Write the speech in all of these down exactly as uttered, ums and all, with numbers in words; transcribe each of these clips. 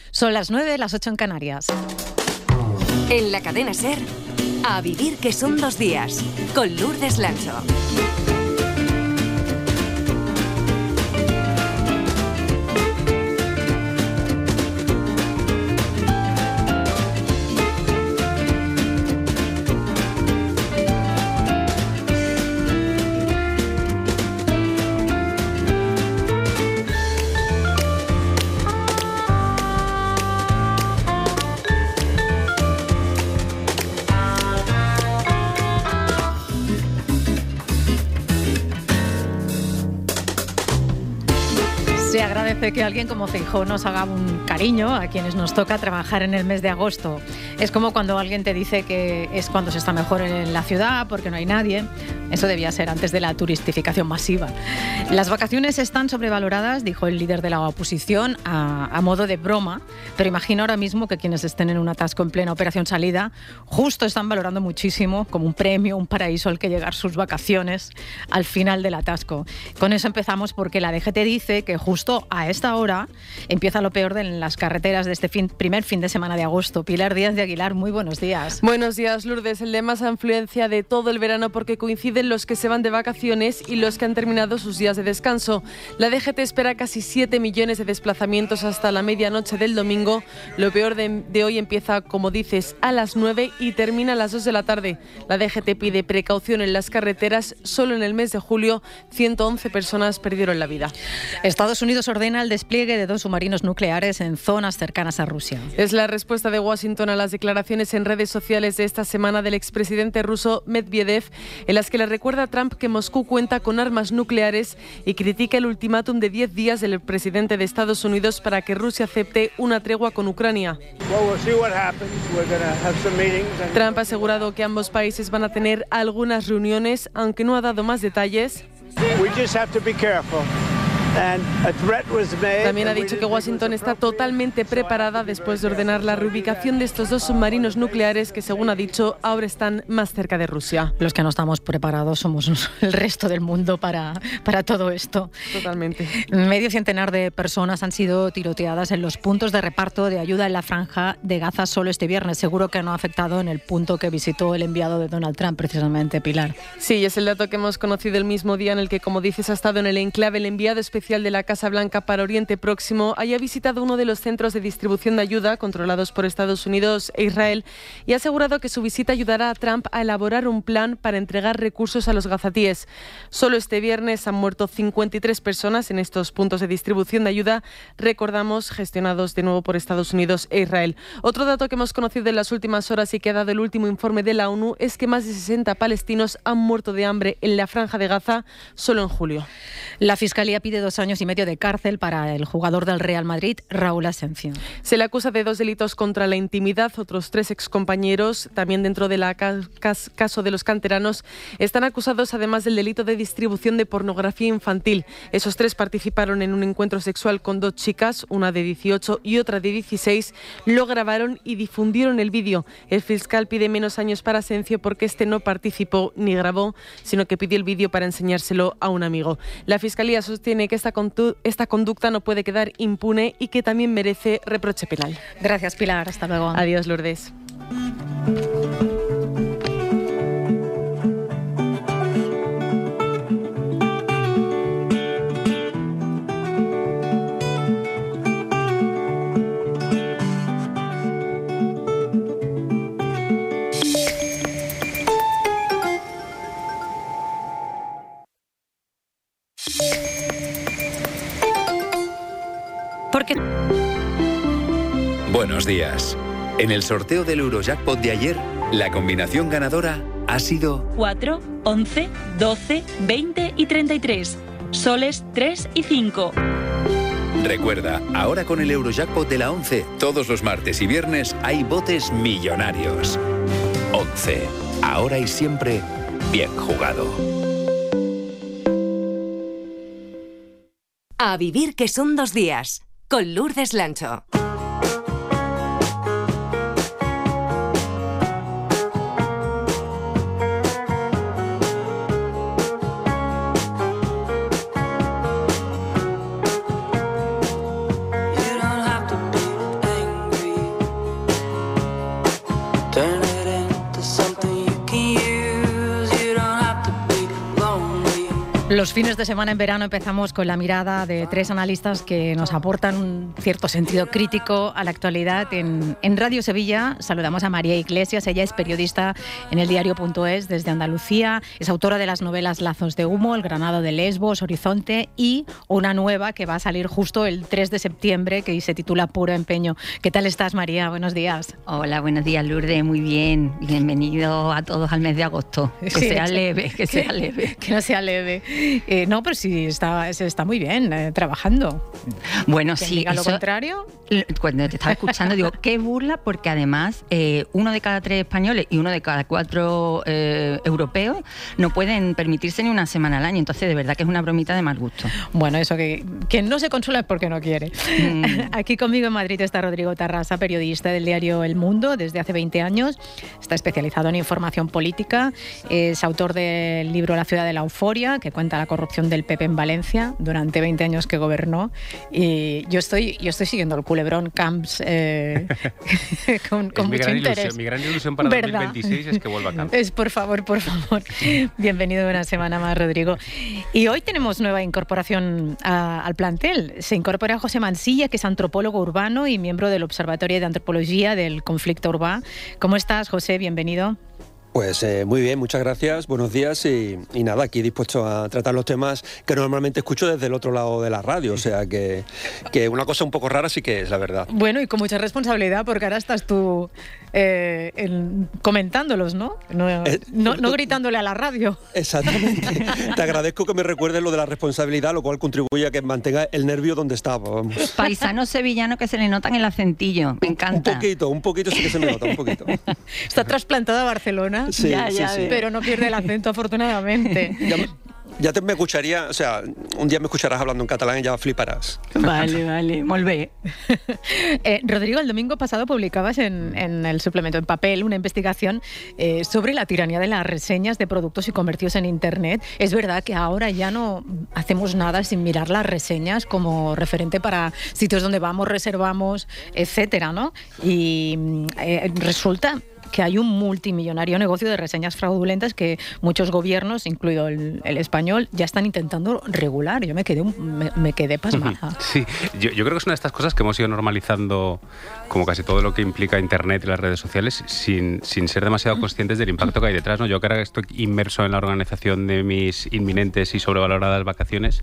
Son las nueve, las ocho en Canarias. En la cadena SER, A Vivir que son dos días, con Lourdes Lancho. Se agradece que alguien como Feijóo nos haga un cariño a quienes nos toca trabajar en el mes de agosto. Es como cuando alguien te dice que es cuando se está mejor en la ciudad porque no hay nadie. Eso debía ser antes de la turistificación masiva. Las vacaciones están sobrevaloradas, dijo el líder de la oposición, a, a modo de broma, pero imagino ahora mismo que quienes estén en un atasco en plena operación salida justo están valorando muchísimo como un premio, un paraíso al que llegar sus vacaciones al final del atasco. Con eso empezamos porque la D G T dice que justo a esta hora empieza lo peor de las carreteras de este fin, primer fin de semana de agosto. Pilar Díaz de Aguilar, muy buenos días. Buenos días, Lourdes. El de más afluencia de todo el verano porque coinciden los que se van de vacaciones y los que han terminado sus días de descanso. La D G T espera casi siete millones de desplazamientos hasta la medianoche del domingo. Lo peor de, de hoy empieza, como dices, a las nueve y termina a las dos de la tarde. La D G T pide precaución en las carreteras. Solo en el mes de julio, ciento once personas perdieron la vida. Estados Unidos ordena el despliegue de dos submarinos nucleares en zonas cercanas a Rusia. Es la respuesta de Washington a las declaraciones en redes sociales de esta semana del expresidente ruso Medvedev, en las que le recuerda a Trump que Moscú cuenta con armas nucleares y critica el ultimátum de diez días del presidente de Estados Unidos para que Rusia acepte una tregua con Ucrania. Trump ha asegurado que ambos países van a tener algunas reuniones, aunque no ha dado más detalles. También ha dicho que Washington está totalmente preparada después de ordenar la reubicación de estos dos submarinos nucleares que, según ha dicho, ahora están más cerca de Rusia. Los que no estamos preparados somos el resto del mundo para, para todo esto. Totalmente. Medio centenar de personas han sido tiroteadas en los puntos de reparto de ayuda en la franja de Gaza solo este viernes. Seguro que no ha afectado en el punto que visitó el enviado de Donald Trump, precisamente, Pilar. Sí, es el dato que hemos conocido el mismo día en el que, como dices, ha estado en el enclave el enviado especial de la Casa Blanca para Oriente Próximo. Haya visitado uno de los centros de distribución de ayuda controlados por Estados Unidos e Israel y ha asegurado que su visita ayudará a Trump a elaborar un plan para entregar recursos a los gazatíes. Solo este viernes han muerto cincuenta y tres personas en estos puntos de distribución de ayuda, recordamos, gestionados de nuevo por Estados Unidos e Israel. Otro dato que hemos conocido en las últimas horas y que ha dado el último informe de la ONU es que más de sesenta palestinos han muerto de hambre en la franja de Gaza solo en julio. La Fiscalía pide dos años y medio de cárcel para el jugador del Real Madrid, Raúl Asencio. Se le acusa de dos delitos contra la intimidad. Otros tres excompañeros, también dentro del caso de los canteranos, están acusados además del delito de distribución de pornografía infantil. Esos tres participaron en un encuentro sexual con dos chicas, una de dieciocho y otra de dieciséis. Lo grabaron y difundieron el vídeo. El fiscal pide menos años para Asencio porque este no participó ni grabó, sino que pidió el vídeo para enseñárselo a un amigo. La Fiscalía sostiene que esta, contu- esta conducta no puede quedar impune y que también merece reproche penal. Gracias, Pilar. Hasta luego. Adiós, Lourdes. Porque... Buenos días. En el sorteo del Eurojackpot de ayer, la combinación ganadora ha sido cuatro, once, doce, veinte y treinta y tres. Soles tres y cinco. Recuerda, ahora con el Eurojackpot de la once, todos los martes y viernes hay botes millonarios. once. Ahora y siempre, bien jugado. A vivir que son dos días, con Lourdes Lancho. Los fines de semana en verano empezamos con la mirada de tres analistas que nos aportan un cierto sentido crítico a la actualidad. En, en Radio Sevilla saludamos a María Iglesias. Ella es periodista en el diario punto es desde Andalucía. Es autora de las novelas Lazos de humo, El Granado de Lesbos, Horizonte y una nueva que va a salir justo el tres de septiembre que se titula Puro Empeño. ¿Qué tal estás, María? Buenos días. Hola, buenos días, Lourdes. Muy bien. Bienvenido a todos al mes de agosto. Que sí, sea leve, que sea leve. Que no sea leve. Eh, no, pero sí está, está muy bien eh, trabajando. Bueno, ¿Quién sí. diga lo eso, contrario? Cuando te estaba escuchando digo, qué burla, porque además eh, uno de cada tres españoles y uno de cada cuatro eh, europeos no pueden permitirse ni una semana al año. Entonces, de verdad que es una bromita de mal gusto. Bueno, eso que quien no se consuela es porque no quiere. Mm. Aquí conmigo en Madrid está Rodrigo Tarrasa, periodista del diario El Mundo desde hace veinte años. Está especializado en información política. Es autor del libro La ciudad de la euforia, que cuenta la corrupción del P P en Valencia durante veinte años que gobernó. Y yo estoy, yo estoy siguiendo el culebrón Camps eh, con, con mucho interés. Ilusión, mi gran ilusión para ¿verdad? dos mil veintiséis es que vuelva a Camps. Es, por favor, por favor. Bienvenido una semana más, Rodrigo. Y hoy tenemos nueva incorporación a, al plantel. Se incorpora José Mansilla, que es antropólogo urbano y miembro del Observatorio de Antropología del Conflicto Urbà. ¿Cómo estás, José? Bienvenido. Pues eh, muy bien, muchas gracias, buenos días y, y nada, aquí dispuesto a tratar los temas que normalmente escucho desde el otro lado de la radio, o sea que, que una cosa un poco rara sí que es, la verdad. Bueno, y con mucha responsabilidad porque ahora estás tú eh, en, comentándolos, ¿no? No, eh, no, no gritándole a la radio. Exactamente. Te agradezco que me recuerdes lo de la responsabilidad, lo cual contribuye a que mantenga el nervio donde estaba. Vamos. Paisano sevillano que se le nota en el acentillo, me encanta. Un poquito, un poquito sí que se me nota, un poquito. Está trasplantado a Barcelona. Sí, ya, sí, ya, sí. Pero no pierde el acento, afortunadamente. Ya, ya te me escucharía, o sea, un día me escucharás hablando en catalán y ya fliparás. Vale, vale, molt bé. eh, Rodrigo, el domingo pasado publicabas en, en el suplemento En Papel una investigación eh, sobre la tiranía de las reseñas de productos y comercios en Internet. Es verdad que ahora ya no hacemos nada sin mirar las reseñas como referente para sitios donde vamos, reservamos, etcétera, ¿no? Y eh, resulta que hay un multimillonario negocio de reseñas fraudulentas que muchos gobiernos, incluido el, el español, ya están intentando regular. Yo me quedé, me, me quedé pasmada. Sí, yo, yo creo que es una de estas cosas que hemos ido normalizando, como casi todo lo que implica Internet y las redes sociales, sin, sin ser demasiado conscientes del impacto que hay detrás, ¿no? Yo que ahora estoy inmerso en la organización de mis inminentes y sobrevaloradas vacaciones,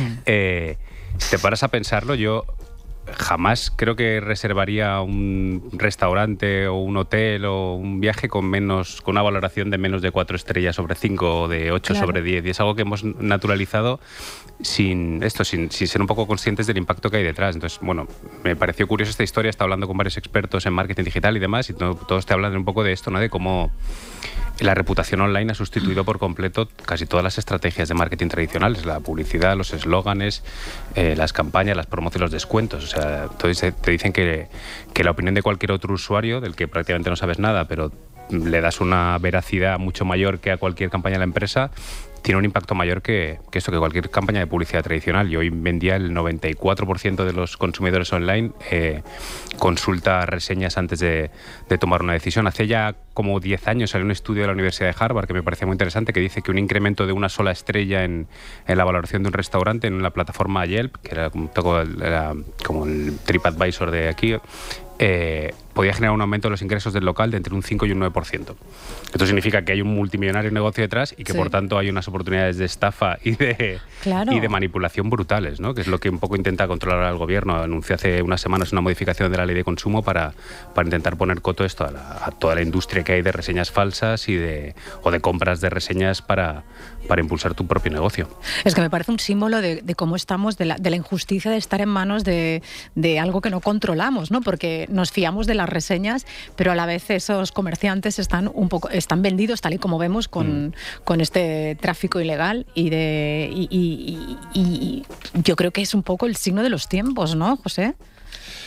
eh, si te paras a pensarlo, yo jamás creo que reservaría un restaurante o un hotel o un viaje con menos con una valoración de menos de cuatro estrellas sobre cinco o de ocho claro. sobre diez. Y es algo que hemos naturalizado sin esto, sin, sin ser un poco conscientes del impacto que hay detrás. Entonces, bueno, me pareció curiosa esta historia. Estaba hablando con varios expertos en marketing digital y demás, y todo, todos te hablan un poco de esto, ¿no? De cómo la reputación online ha sustituido por completo casi todas las estrategias de marketing tradicionales, la publicidad, los eslóganes, eh, las campañas, las promociones, los descuentos. O sea, entonces te dicen que, que la opinión de cualquier otro usuario, del que prácticamente no sabes nada, pero le das una veracidad mucho mayor que a cualquier campaña de la empresa, tiene un impacto mayor que, que esto, que cualquier campaña de publicidad tradicional. Y hoy en día el noventa y cuatro por ciento de los consumidores online eh, consulta reseñas antes de, de tomar una decisión. Hace ya como diez años salió un estudio de la Universidad de Harvard que me parece muy interesante, que dice que un incremento de una sola estrella en, en la valoración de un restaurante en la plataforma Yelp, que era un poco era como el TripAdvisor de aquí, eh, podía generar un aumento de los ingresos del local de entre un cinco y un nueve por ciento. Esto significa que hay un multimillonario negocio detrás y que sí. por tanto hay unas oportunidades de estafa y de, claro. y de manipulación brutales, ¿no? Que es lo que un poco intenta controlar el gobierno. Anunció hace unas semanas una modificación de la ley de consumo para, para intentar poner coto esto a, la, a toda la industria que hay de reseñas falsas y de, o de compras de reseñas para, para impulsar tu propio negocio. Es que me parece un símbolo de, de cómo estamos, de la, de la injusticia de estar en manos de, de algo que no controlamos, ¿no? Porque nos fiamos de las reseñas, pero a la vez esos comerciantes están un poco están vendidos tal y como vemos con, mm. con este tráfico ilegal y de y, y, y, y yo creo que es un poco el signo de los tiempos, ¿no, José?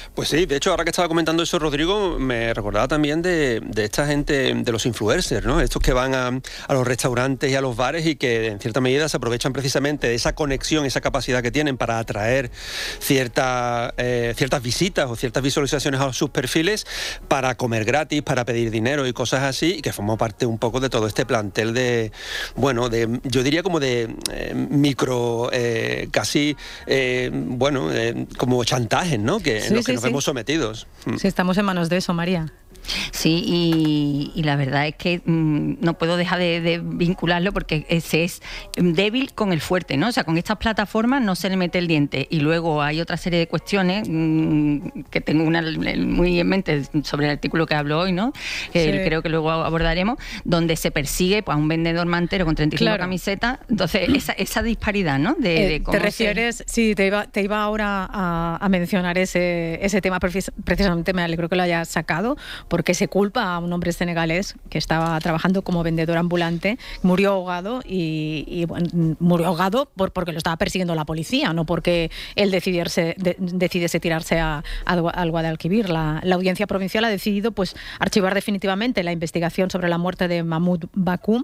Pues sí, de hecho, ahora que estaba comentando eso, Rodrigo, me recordaba también de, de esta gente, de los influencers, ¿no? Estos que van a, a los restaurantes y a los bares y que en cierta medida se aprovechan precisamente de esa conexión, esa capacidad que tienen para atraer cierta, eh, ciertas visitas o ciertas visualizaciones a sus perfiles para comer gratis, para pedir dinero y cosas así, y que forma parte un poco de todo este plantel de, bueno, de, yo diría como de eh, micro, eh, casi, eh, bueno, eh, como chantajes, ¿no? Que, sí, en los que sí, nos sí. vemos sometidos. Sí, estamos en manos de eso, María. Sí, y, y la verdad es que mmm, no puedo dejar de, de vincularlo porque se es débil con el fuerte, ¿no? O sea, con estas plataformas no se le mete el diente. Y luego hay otra serie de cuestiones mmm, que tengo una muy en mente sobre el artículo que hablo hoy, ¿no? Que sí. Creo que luego abordaremos, donde se persigue pues, a un vendedor mantero con treinta y cinco claro. camisetas. Entonces, esa, esa disparidad, ¿no? De, eh, de cómo ¿Te refieres? Se... Sí, te iba, te iba ahora a, a mencionar ese, ese tema, precisamente me alegro que lo hayas sacado, porque se culpa a un hombre senegalés que estaba trabajando como vendedor ambulante, murió ahogado y, y bueno, murió ahogado por, porque lo estaba persiguiendo la policía, no porque él decidirse, de, decidiese tirarse a, a, al Guadalquivir. La, la audiencia provincial ha decidido pues archivar definitivamente la investigación sobre la muerte de Mahmoud Bakoum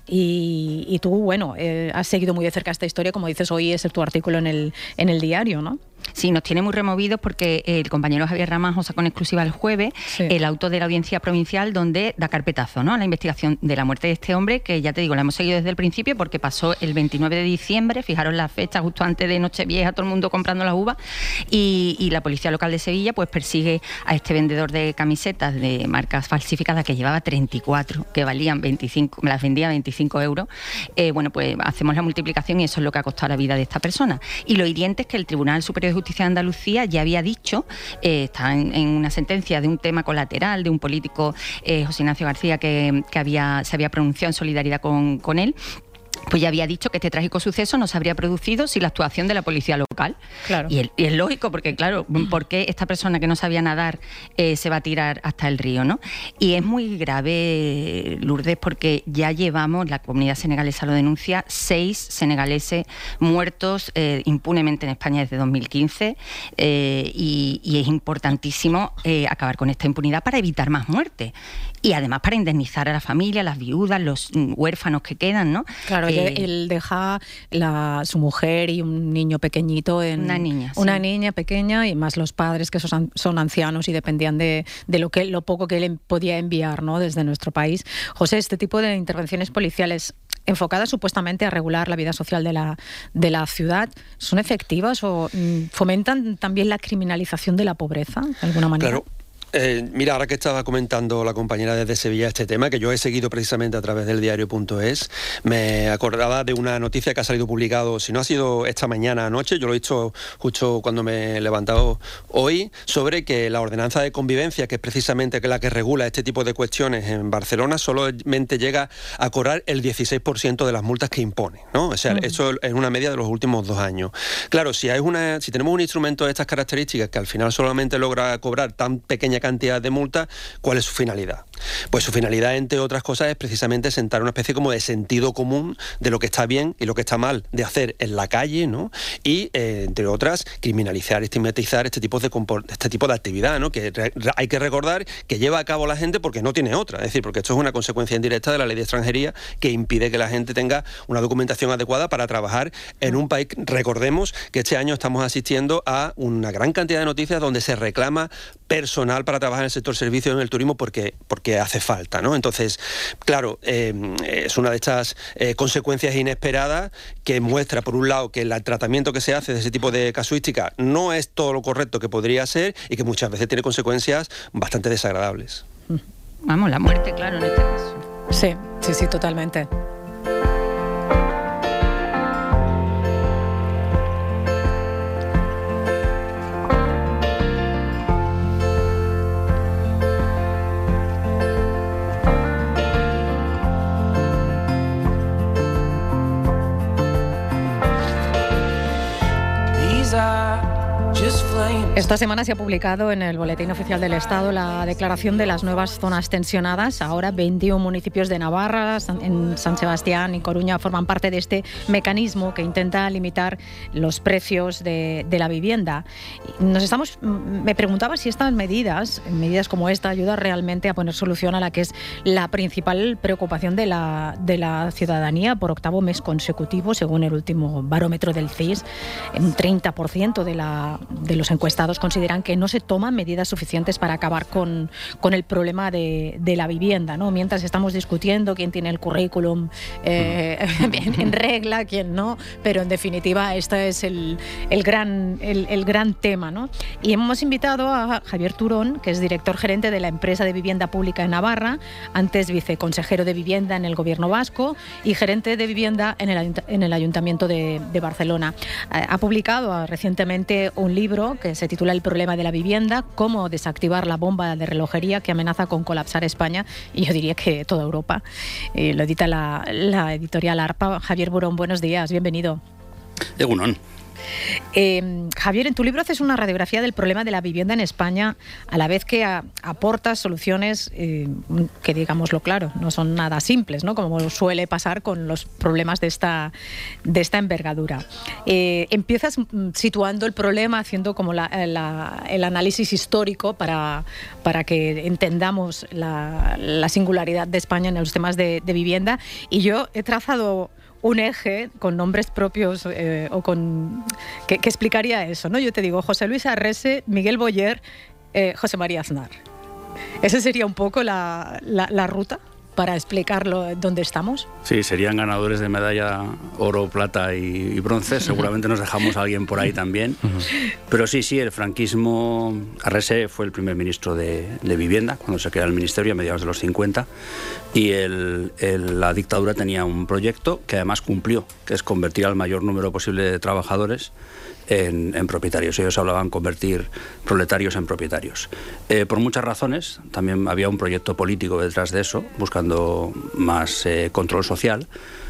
y, y tú, bueno, eh, has seguido muy de cerca esta historia, como dices, hoy es tu artículo en el, en el diario, ¿no? Sí, nos tiene muy removidos porque el compañero Javier Ramajo sacó en exclusiva el jueves sí. el auto de la audiencia provincial donde da carpetazo, ¿no?, a la investigación de la muerte de este hombre, que ya te digo, la hemos seguido desde el principio porque pasó el veintinueve de diciembre, fijaros la fecha, justo antes de Nochevieja, todo el mundo comprando las uvas, y, y la policía local de Sevilla pues persigue a este vendedor de camisetas de marcas falsificadas que llevaba treinta y cuatro, que valían veinticinco, me las vendía a veinticinco euros. Eh, bueno, pues hacemos la multiplicación y eso es lo que ha costado la vida de esta persona. Y lo hiriente es que el Tribunal Superior de Justicia de Andalucía ya había dicho, eh, está en, en una sentencia de un tema colateral de un político, eh, José Ignacio García, que, que había, se había pronunciado en solidaridad con, con él, pues ya había dicho que este trágico suceso no se habría producido sin la actuación de la policía local. Claro. Y, el, y es lógico, porque claro, ¿por qué esta persona que no sabía nadar eh, se va a tirar hasta el río, ¿no? Y es muy grave, Lourdes, porque ya llevamos, la comunidad senegalesa lo denuncia, seis senegaleses muertos eh, impunemente en España desde dos mil quince eh, y, y es importantísimo eh, acabar con esta impunidad para evitar más muertes. Y además para indemnizar a la familia, las viudas, los huérfanos que quedan, ¿no? Claro, eh, él deja la, su mujer y un niño pequeñito en... Una niña, Una sí. niña pequeña y más los padres que son, son ancianos y dependían de, de lo, que, lo poco que él podía enviar, ¿no?, desde nuestro país. José, este tipo de intervenciones policiales enfocadas supuestamente a regular la vida social de la, de la ciudad, ¿son efectivas o mm, fomentan también la criminalización de la pobreza, de alguna manera? Claro. Eh, mira, ahora que estaba comentando la compañera desde Sevilla este tema, que yo he seguido precisamente a través del diario punto es, me acordaba de una noticia que ha salido publicado, si no ha sido esta mañana anoche, yo lo he visto justo cuando me he levantado hoy, sobre que la ordenanza de convivencia, que es precisamente la que regula este tipo de cuestiones en Barcelona, solamente llega a cobrar el dieciséis por ciento de las multas que impone, ¿no? O sea, uh-huh. eso es una media de los últimos dos años. Claro, si, hay una, si tenemos un instrumento de estas características que al final solamente logra cobrar tan pequeña cantidad de multa, ¿cuál es su finalidad? Pues su finalidad, entre otras cosas, es precisamente sentar una especie como de sentido común de lo que está bien y lo que está mal de hacer en la calle, ¿no? Y, eh, entre otras, criminalizar, estigmatizar este tipo de este tipo de actividad, ¿no? Que re hay que recordar que lleva a cabo la gente porque no tiene otra, es decir, porque esto es una consecuencia indirecta de la ley de extranjería que impide que la gente tenga una documentación adecuada para trabajar en un país. Recordemos que este año estamos asistiendo a una gran cantidad de noticias donde se reclama personal para trabajar en el sector servicios, en el turismo, porque, porque hace falta, ¿no? Entonces, claro, eh, es una de estas eh, consecuencias inesperadas que muestra, por un lado, que el tratamiento que se hace de ese tipo de casuística no es todo lo correcto que podría ser y que muchas veces tiene consecuencias bastante desagradables. Vamos, la muerte, claro, en este caso. Sí, sí, sí, totalmente. Esto Esta semana se ha publicado en el Boletín Oficial del Estado la declaración de las nuevas zonas tensionadas. Ahora veintiún municipios de Navarra, en San Sebastián y Coruña forman parte de este mecanismo que intenta limitar los precios de, de la vivienda. Nos estamos, me preguntaba si estas medidas, medidas como esta, ayudan realmente a poner solución a la que es la principal preocupación de la, de la ciudadanía por octavo mes consecutivo, según el último barómetro del C I S. Un treinta por ciento de, la, de los encuestados consideran que no se toman medidas suficientes para acabar con, con el problema de, de la vivienda, ¿no? Mientras estamos discutiendo quién tiene el currículum eh, en, en regla, quién no, pero en definitiva este es el, el, gran, el, el gran tema, ¿no? Y hemos invitado a Javier Turón, que es director gerente de la empresa de vivienda pública en Navarra, antes viceconsejero de vivienda en el gobierno vasco y gerente de vivienda en el, en el Ayuntamiento de, de Barcelona. Ha publicado recientemente un libro que se titula El problema de la vivienda, cómo desactivar la bomba de relojería que amenaza con colapsar España y yo diría que toda Europa. Eh, lo edita la, la editorial ARPA. Javier Burón, buenos días, bienvenido. Egunon. Eh, Javier, en tu libro haces una radiografía del problema de la vivienda en España, a la vez que a, aportas soluciones eh, que, digámoslo claro, no son nada simples, ¿no? Como suele pasar con los problemas de esta, de esta envergadura. Eh, empiezas situando el problema, haciendo como la, la, el análisis histórico para, para que entendamos la, la singularidad de España en los temas de, de vivienda, y yo he trazado un eje con nombres propios eh, o con que, que explicaría eso, ¿no? Yo te digo José Luis Arrese, Miguel Boyer, eh, José María Aznar. ¿Esa sería un poco la, la, la ruta para explicarlo dónde estamos? Sí, serían ganadores de medalla oro, plata y, y bronce. Seguramente nos dejamos a alguien por ahí también. Pero sí, sí, el franquismo... Arrese fue el primer ministro de, de vivienda cuando se crea el ministerio a mediados de los cincuenta, y el, el, la dictadura tenía un proyecto que además cumplió, que es convertir al mayor número posible de trabajadores En, en propietarios. Ellos hablaban convertir proletarios en propietarios. Eh, por muchas razones, también había un proyecto político detrás de eso, buscando más eh, control social,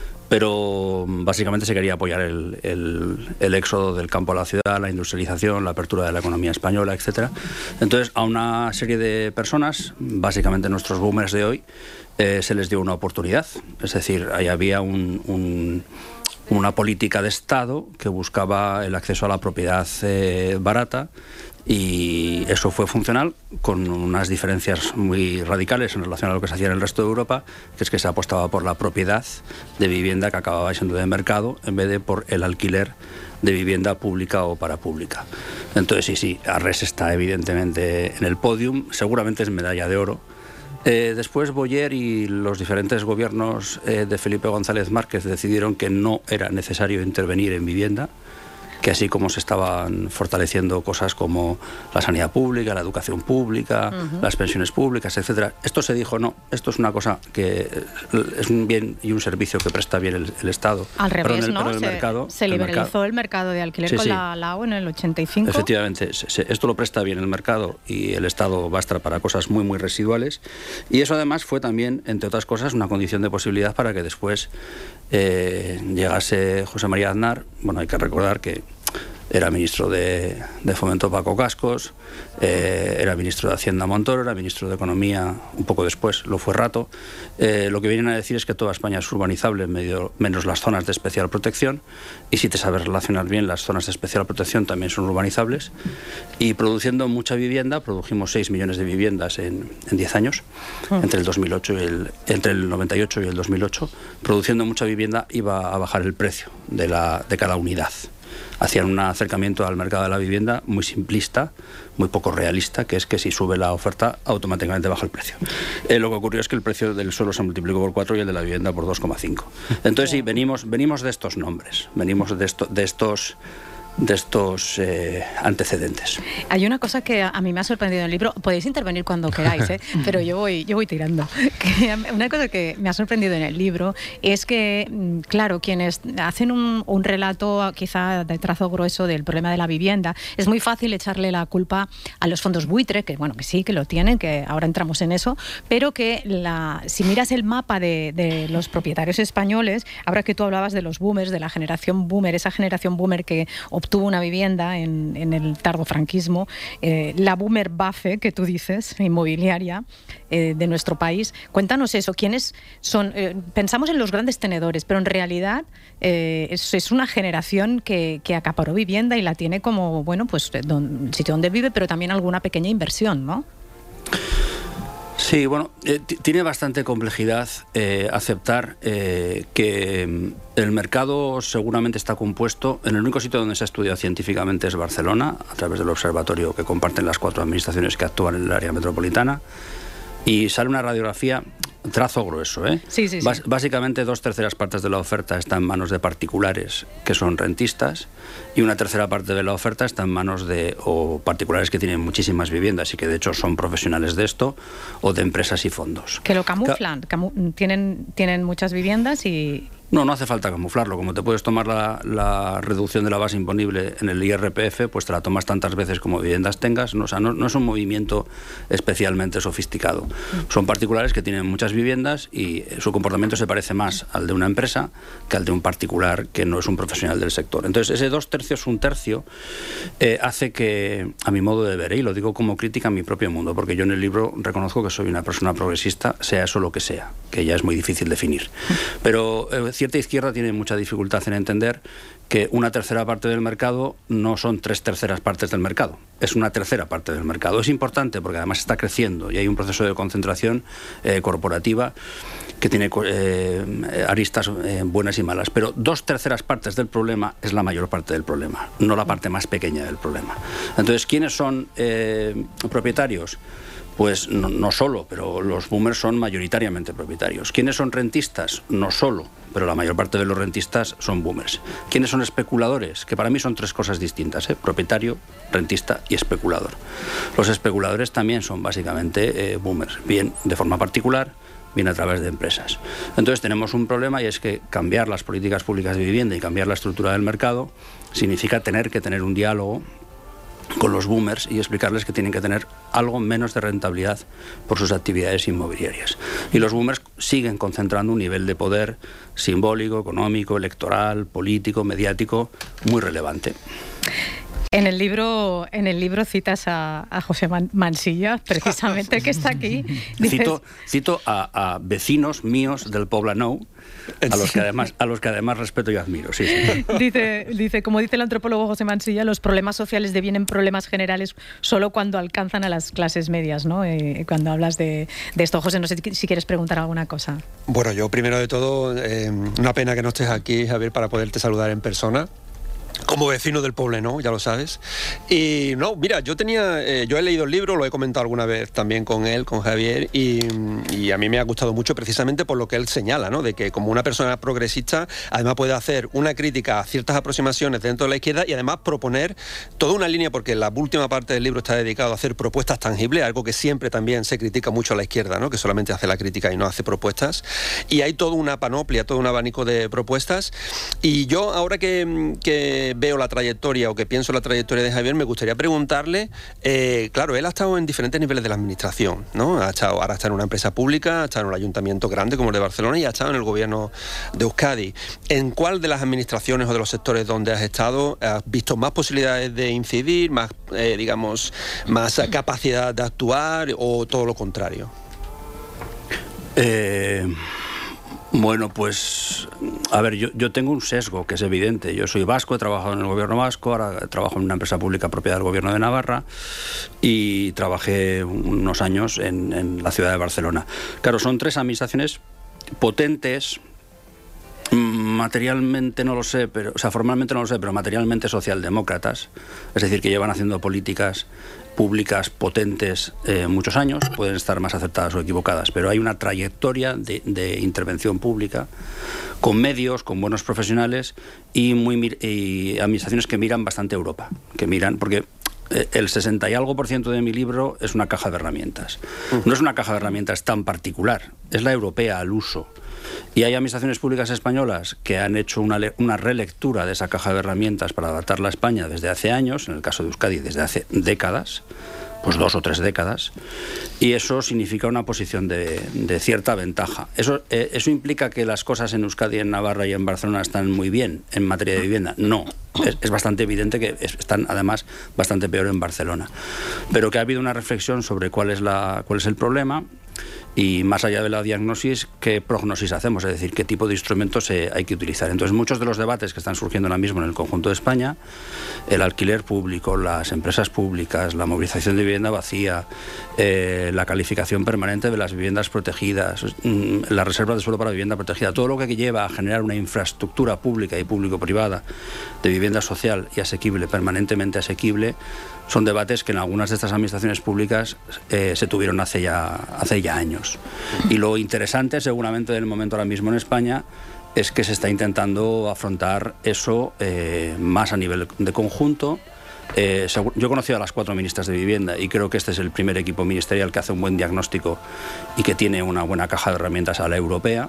pero básicamente se quería apoyar el, el, el éxodo del campo a la ciudad, la industrialización, la apertura de la economía española, etcétera. Entonces, a una serie de personas, básicamente nuestros boomers de hoy, eh, se les dio una oportunidad. Es decir, ahí había un... un una política de Estado que buscaba el acceso a la propiedad eh, barata, y eso fue funcional, con unas diferencias muy radicales en relación a lo que se hacía en el resto de Europa, que es que se apostaba por la propiedad de vivienda que acababa siendo de mercado en vez de por el alquiler de vivienda pública o parapública. Entonces sí, sí, Arrese está evidentemente en el podium, seguramente es medalla de oro. Eh, después Boyer y los diferentes gobiernos eh, de Felipe González Márquez decidieron que no era necesario intervenir en vivienda, que así como se estaban fortaleciendo cosas como la sanidad pública, la educación pública, uh-huh. las pensiones públicas, etcétera, esto se dijo no, esto es una cosa que es un bien y un servicio que presta bien el, el Estado. Al revés, el, ¿no? el se, mercado, se liberalizó el mercado, el mercado de alquiler sí, con sí. la, la O en el ochenta y cinco. Efectivamente, se, se, esto lo presta bien el mercado y el Estado va a estar para cosas muy, muy residuales, y eso además fue también, entre otras cosas, una condición de posibilidad para que después eh, llegase José María Aznar. Bueno, hay que recordar que era ministro de, de Fomento Paco Cascos, eh, era ministro de Hacienda Montoro, era ministro de Economía un poco después, lo fue Rato. Eh, lo que vienen a decir es que toda España es urbanizable, medio, menos las zonas de especial protección, y si te sabes relacionar bien, las zonas de especial protección también son urbanizables. Y produciendo mucha vivienda, produjimos seis millones de viviendas en diez años, entre el dos mil ocho y el, entre el noventa y ocho y el dos mil ocho. Produciendo mucha vivienda iba a bajar el precio de, la, de cada unidad. Hacían un acercamiento al mercado de la vivienda muy simplista, muy poco realista, que es que si sube la oferta automáticamente baja el precio. Eh, lo que ocurrió es que el precio del suelo se multiplicó por cuatro y el de la vivienda por dos coma cinco. Entonces sí, venimos, venimos de estos nombres, venimos de, esto, de estos... de estos eh, antecedentes. Hay una cosa que a mí me ha sorprendido en el libro, podéis intervenir cuando queráis, ¿eh? pero yo voy, yo voy tirando. Que una cosa que me ha sorprendido en el libro es que, claro, quienes hacen un, un relato quizá de trazo grueso del problema de la vivienda, es muy fácil echarle la culpa a los fondos buitre, que bueno, que sí, que lo tienen, que ahora entramos en eso, pero que la, si miras el mapa de, de los propietarios españoles, ahora que tú hablabas de los boomers, de la generación boomer, esa generación boomer que obtuvo una vivienda en, en el tardofranquismo, eh, la boomer buffe que tú dices, inmobiliaria, eh, de nuestro país. Cuéntanos eso, ¿quiénes son? Eh, pensamos en los grandes tenedores, pero en realidad eh, es, es una generación que, que acaparó vivienda y la tiene como, bueno, pues don, sitio donde vive, pero también alguna pequeña inversión, ¿no? Sí, bueno, eh, tiene bastante complejidad eh, aceptar eh, que el mercado seguramente está compuesto, en el único sitio donde se ha estudiado científicamente es Barcelona, a través del observatorio que comparten las cuatro administraciones que actúan en el área metropolitana, y sale una radiografía, trazo grueso, ¿eh? Sí, sí, sí. Bás- básicamente dos terceras partes de la oferta está en manos de particulares que son rentistas y una tercera parte de la oferta está en manos de o particulares que tienen muchísimas viviendas y que de hecho son profesionales de esto o de empresas y fondos. Que lo camuflan, camu- tienen, tienen muchas viviendas y... No, no hace falta camuflarlo. Como te puedes tomar la, la reducción de la base imponible en el I R P F, pues te la tomas tantas veces como viviendas tengas. No, o sea, no, no es un movimiento especialmente sofisticado. Son particulares que tienen muchas viviendas y su comportamiento se parece más al de una empresa que al de un particular que no es un profesional del sector. Entonces, ese dos tercios, un tercio, eh, hace que, a mi modo de ver, ¿eh? y lo digo como crítica a mi propio mundo, porque yo en el libro reconozco que soy una persona progresista, sea eso lo que sea, que ya es muy difícil definir. Pero... Eh, cierta izquierda tiene mucha dificultad en entender que una tercera parte del mercado no son tres terceras partes del mercado, es una tercera parte del mercado. Es importante porque además está creciendo y hay un proceso de concentración eh, corporativa que tiene eh, aristas eh, buenas y malas, pero dos terceras partes del problema es la mayor parte del problema, no la parte más pequeña del problema. Entonces, ¿quiénes son eh, propietarios? Pues no, no solo, pero los boomers son mayoritariamente propietarios. ¿Quiénes son rentistas? No solo, pero la mayor parte de los rentistas son boomers. ¿Quiénes son especuladores? Que para mí son tres cosas distintas, ¿eh? Propietario, rentista y especulador. Los especuladores también son básicamente eh, boomers, bien de forma particular, bien a través de empresas. Entonces tenemos un problema y es que cambiar las políticas públicas de vivienda y cambiar la estructura del mercado significa tener que tener un diálogo con los boomers y explicarles que tienen que tener algo menos de rentabilidad por sus actividades inmobiliarias. Y los boomers siguen concentrando un nivel de poder simbólico, económico, electoral, político, mediático muy relevante. En el libro, en el libro citas a, a José Man- Mansilla, precisamente, que está aquí. Dices... Cito, cito a, a vecinos míos del Poblenou, a los que además, a los que además respeto y admiro. Sí, sí. Dice, dice, como dice el antropólogo José Mansilla, los problemas sociales devienen problemas generales solo cuando alcanzan a las clases medias, ¿no? Eh, cuando hablas de, de esto, José, no sé si quieres preguntar alguna cosa. Bueno, yo primero de todo, eh, una pena que no estés aquí, Javier, para poderte saludar en persona. Como vecino del Poblenou, ya lo sabes. Y no, mira, yo tenía, eh, yo he leído el libro, lo he comentado alguna vez también con él, con Javier, y, y a mí me ha gustado mucho precisamente por lo que él señala, ¿no? De que como una persona progresista, además puede hacer una crítica a ciertas aproximaciones dentro de la izquierda y además proponer toda una línea, porque la última parte del libro está dedicado a hacer propuestas tangibles, algo que siempre también se critica mucho a la izquierda, ¿no? Que solamente hace la crítica y no hace propuestas. Y hay toda una panoplia, todo un abanico de propuestas. Y yo, ahora que, que veo la trayectoria o que pienso la trayectoria de Javier, me gustaría preguntarle, eh, claro, él ha estado en diferentes niveles de la administración, ¿no? Ha estado, ahora está en una empresa pública, ha estado en un ayuntamiento grande como el de Barcelona y ha estado en el gobierno de Euskadi. ¿En cuál de las administraciones o de los sectores donde has estado has visto más posibilidades de incidir, más, eh, digamos, más capacidad de actuar o todo lo contrario? Eh... Bueno, pues, a ver, yo, yo tengo un sesgo que es evidente. Yo soy vasco, he trabajado en el gobierno vasco, ahora trabajo en una empresa pública propiedad del gobierno de Navarra y trabajé unos años en, en la ciudad de Barcelona. Claro, son tres administraciones potentes, materialmente no lo sé, pero, o sea, formalmente no lo sé, pero materialmente socialdemócratas, es decir, que llevan haciendo políticas públicas potentes eh, muchos años, pueden estar más acertadas o equivocadas, pero hay una trayectoria de, de intervención pública con medios, con buenos profesionales y, muy, y administraciones que miran bastante a Europa, que miran, porque el sesenta y algo por ciento de mi libro es una caja de herramientas. No es una caja de herramientas tan particular, es la europea al uso. Y hay administraciones públicas españolas que han hecho una, una relectura de esa caja de herramientas para adaptarla a España desde hace años, en el caso de Euskadi desde hace décadas, pues dos o tres décadas, y eso significa una posición de, de cierta ventaja. Eso, eh, ¿Eso implica que las cosas en Euskadi, en Navarra y en Barcelona están muy bien en materia de vivienda? No. es, es bastante evidente que están además bastante peor en Barcelona. Pero que ha habido una reflexión sobre cuál es, la, cuál es el problema y más allá de la diagnosis, qué prognosis hacemos, es decir, qué tipo de instrumentos eh, hay que utilizar. Entonces, muchos de los debates que están surgiendo ahora mismo en el conjunto de España, el alquiler público, las empresas públicas, la movilización de vivienda vacía, eh, la calificación permanente de las viviendas protegidas, mm, la reserva de suelo para vivienda protegida, todo lo que lleva a generar una infraestructura pública y público-privada de vivienda social y asequible, permanentemente asequible, son debates que en algunas de estas administraciones públicas eh, se tuvieron hace ya, hace ya años. Y lo interesante, seguramente, del momento ahora mismo en España es que se está intentando afrontar eso eh, más a nivel de conjunto. Eh, yo he conocido a las cuatro ministras de Vivienda y creo que este es el primer equipo ministerial que hace un buen diagnóstico y que tiene una buena caja de herramientas a la europea.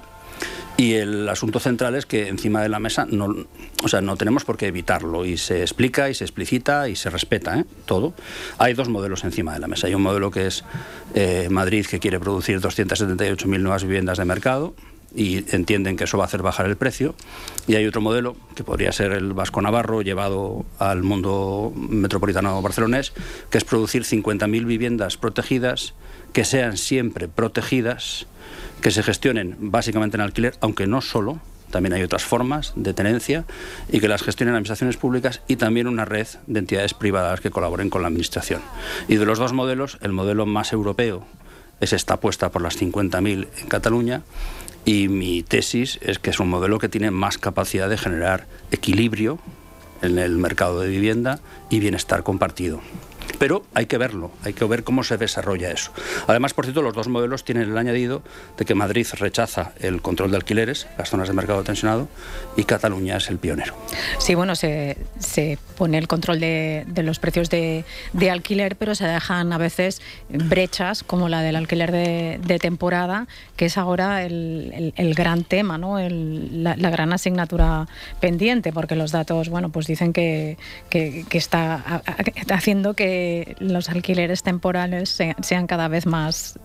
Y el asunto central es que encima de la mesa no, o sea, no tenemos por qué evitarlo y se explica y se explicita y se respeta, ¿eh? Todo. Hay dos modelos encima de la mesa. Hay un modelo que es eh, Madrid, que quiere producir doscientas setenta y ocho mil nuevas viviendas de mercado y entienden que eso va a hacer bajar el precio. Y hay otro modelo que podría ser el vasco-navarro llevado al mundo metropolitano barcelonés, que es producir cincuenta mil viviendas protegidas, que sean siempre protegidas, que se gestionen básicamente en alquiler, aunque no solo, también hay otras formas de tenencia, y que las gestionen administraciones públicas y también una red de entidades privadas que colaboren con la administración. Y de los dos modelos, el modelo más europeo es esta apuesta por las cincuenta mil en Cataluña, y mi tesis es que es un modelo que tiene más capacidad de generar equilibrio en el mercado de vivienda y bienestar compartido. Pero hay que verlo, hay que ver cómo se desarrolla eso. Además, por cierto, los dos modelos tienen el añadido de que Madrid rechaza el control de alquileres, las zonas de mercado tensionado, y Cataluña es el pionero. Sí, bueno, se, se pone el control de, de los precios de, de alquiler, pero se dejan a veces brechas, como la del alquiler de, de temporada, que es ahora el, el, el gran tema, ¿no? El, la, la gran asignatura pendiente, porque los datos, bueno, pues dicen que, que, que está a, a, haciendo que los alquileres temporales sean cada vez más,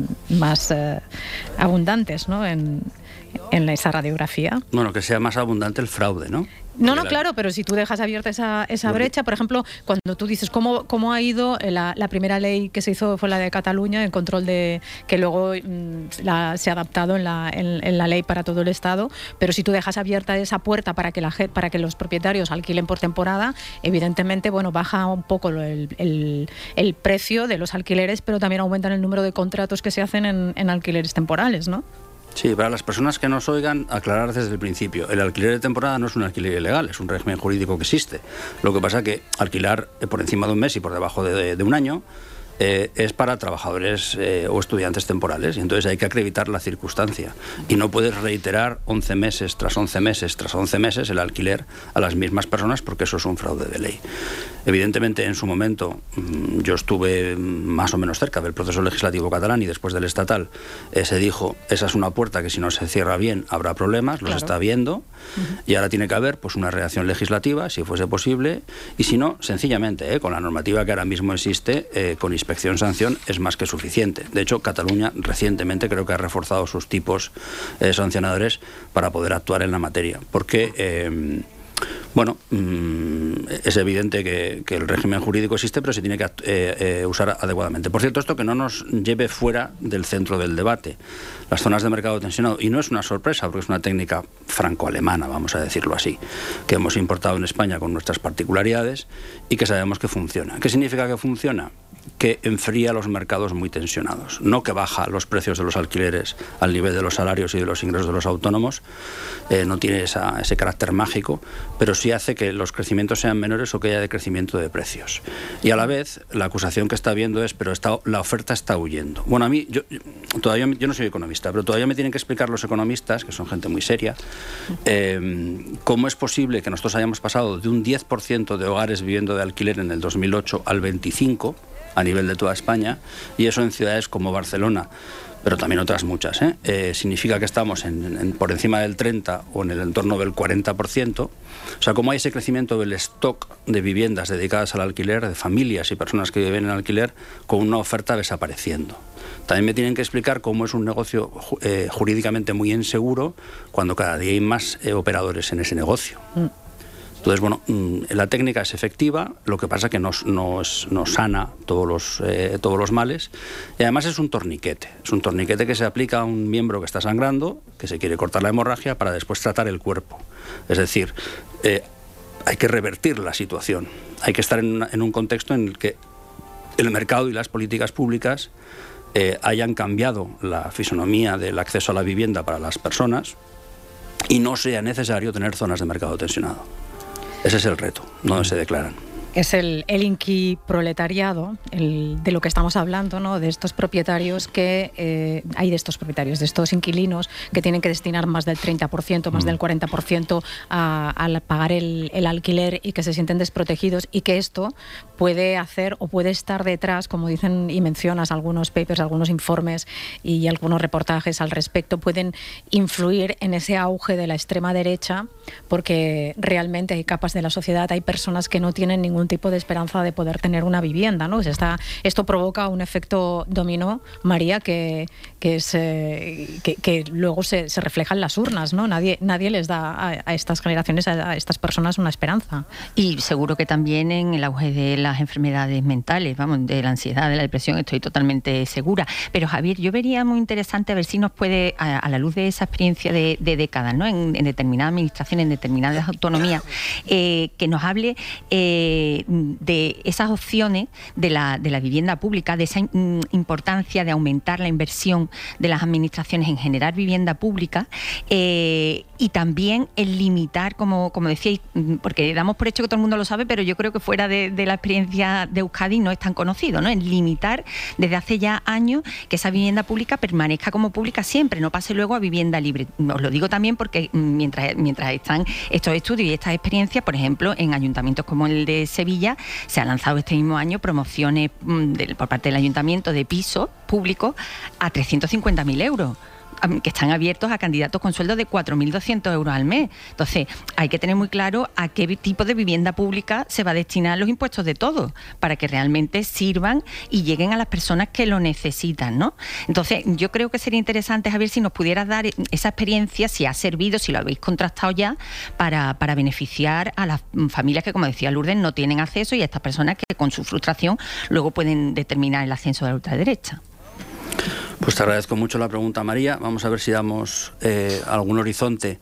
más eh, abundantes, ¿no? en, en esa radiografía. Bueno, que sea más abundante el fraude, ¿no? No, no, claro, pero si tú dejas abierta esa, esa brecha, por ejemplo, cuando tú dices cómo, cómo ha ido, la, la primera ley que se hizo fue la de Cataluña, el control de que luego mmm, la, se ha adaptado en la, en, en la ley para todo el Estado, pero si tú dejas abierta esa puerta para que, la, para que los propietarios alquilen por temporada, evidentemente, bueno, baja un poco el, el, el precio de los alquileres, pero también aumentan el número de contratos que se hacen en, en alquileres temporales, ¿no? Sí, para las personas que nos oigan, aclarar desde el principio. El alquiler de temporada no es un alquiler ilegal, es un régimen jurídico que existe. Lo que pasa es que alquilar por encima de un mes y por debajo de, de, de un año eh, es para trabajadores eh, o estudiantes temporales, y entonces hay que acreditar la circunstancia. Y no puedes reiterar once meses tras once meses tras once meses el alquiler a las mismas personas, porque eso es un fraude de ley. Evidentemente, en su momento, yo estuve más o menos cerca del proceso legislativo catalán y después del estatal, eh, se dijo, esa es una puerta que si no se cierra bien habrá problemas, los claro. está viendo, uh-huh. y ahora tiene que haber pues una reacción legislativa, si fuese posible, y si no, sencillamente, eh, con la normativa que ahora mismo existe, eh, con inspección-sanción es más que suficiente. De hecho, Cataluña recientemente creo que ha reforzado sus tipos eh, sancionadores para poder actuar en la materia, porque... Eh, Bueno, es evidente que, que el régimen jurídico existe, pero se tiene que eh, eh, usar adecuadamente. Por cierto, esto que no nos lleve fuera del centro del debate. Las zonas de mercado tensionado, y no es una sorpresa, porque es una técnica franco-alemana, vamos a decirlo así, que hemos importado en España con nuestras particularidades y que sabemos que funciona. ¿Qué significa que funciona? Que enfría los mercados muy tensionados, no que baja los precios de los alquileres al nivel de los salarios y de los ingresos de los autónomos, eh, no tiene esa, ese carácter mágico, pero sí hace que los crecimientos sean menores o que haya decrecimiento de precios. Y a la vez, la acusación que está habiendo es, pero está, la oferta está huyendo. Bueno, a mí, yo, todavía, yo no soy economista, pero todavía me tienen que explicar los economistas, que son gente muy seria, eh, cómo es posible que nosotros hayamos pasado de un diez por ciento de hogares viviendo de alquiler en el dos mil ocho al veinticinco por ciento, a nivel de toda España, y eso en ciudades como Barcelona, pero también otras muchas, ¿eh? Eh, significa que estamos en, en, por encima del treinta o en el entorno del cuarenta por ciento. O sea, cómo hay ese crecimiento del stock de viviendas dedicadas al alquiler, de familias y personas que viven en alquiler, con una oferta desapareciendo. También me tienen que explicar cómo es un negocio eh, jurídicamente muy inseguro cuando cada día hay más eh, operadores en ese negocio. Mm. Entonces, bueno, la técnica es efectiva, lo que pasa es que no, no, es, no sana todos los, eh, todos los males, y además es un torniquete, es un torniquete que se aplica a un miembro que está sangrando, que se quiere cortar la hemorragia para después tratar el cuerpo. Es decir, eh, hay que revertir la situación, hay que estar en, una, en un contexto en el que el mercado y las políticas públicas eh, hayan cambiado la fisonomía del acceso a la vivienda para las personas y no sea necesario tener zonas de mercado tensionado. Ese es el reto, donde se declaran. Es el, el inquiproletariado, el, de lo que estamos hablando, ¿no? De estos propietarios que, eh, hay de estos propietarios, de estos inquilinos que tienen que destinar más del treinta por ciento, más mm. del cuarenta por ciento a, a pagar el, el alquiler y que se sienten desprotegidos, y que esto puede hacer o puede estar detrás, como dicen y mencionas algunos papers, algunos informes y algunos reportajes al respecto, pueden influir en ese auge de la extrema derecha, porque realmente hay capas de la sociedad, hay personas que no tienen ningún tipo de esperanza de poder tener una vivienda, ¿no? Se está, esto provoca un efecto dominó, María, que, que, es, eh, que, que luego se, se refleja en las urnas, ¿no? Nadie, nadie les da a, a estas generaciones, a, a estas personas, una esperanza. Y seguro que también en el auge de las enfermedades mentales, vamos, de la ansiedad, de la depresión, estoy totalmente segura. Pero Javier, yo vería muy interesante a ver si nos puede, a, a la luz de esa experiencia de, de décadas, ¿no? En, en determinadas administraciones, en determinadas autonomías, eh, que nos hable eh, de esas opciones de la, de la vivienda pública, de esa importancia de aumentar la inversión de las administraciones en generar vivienda pública, eh, y también el limitar, como, como decíais, porque damos por hecho que todo el mundo lo sabe, pero yo creo que fuera de, de la experiencia de Euskadi no es tan conocido, ¿no? El limitar desde hace ya años que esa vivienda pública permanezca como pública siempre, no pase luego a vivienda libre. Os lo digo también porque mientras, mientras están estos estudios y estas experiencias, por ejemplo, en ayuntamientos como el de Sevilla, se ha lanzado este mismo año promociones de, por parte del ayuntamiento de pisos públicos a trescientos cincuenta mil euros, que están abiertos a candidatos con sueldos de cuatro mil doscientos euros al mes. Entonces, hay que tener muy claro a qué tipo de vivienda pública se va a destinar los impuestos de todos, para que realmente sirvan y lleguen a las personas que lo necesitan, ¿no? Entonces, yo creo que sería interesante, Javier, si nos pudieras dar esa experiencia, si ha servido, si lo habéis contrastado ya, para, para beneficiar a las familias que, como decía Lourdes, no tienen acceso, y a estas personas que con su frustración luego pueden determinar el ascenso de la ultraderecha. Pues te agradezco mucho la pregunta, María. Vamos a ver si damos eh, algún horizonte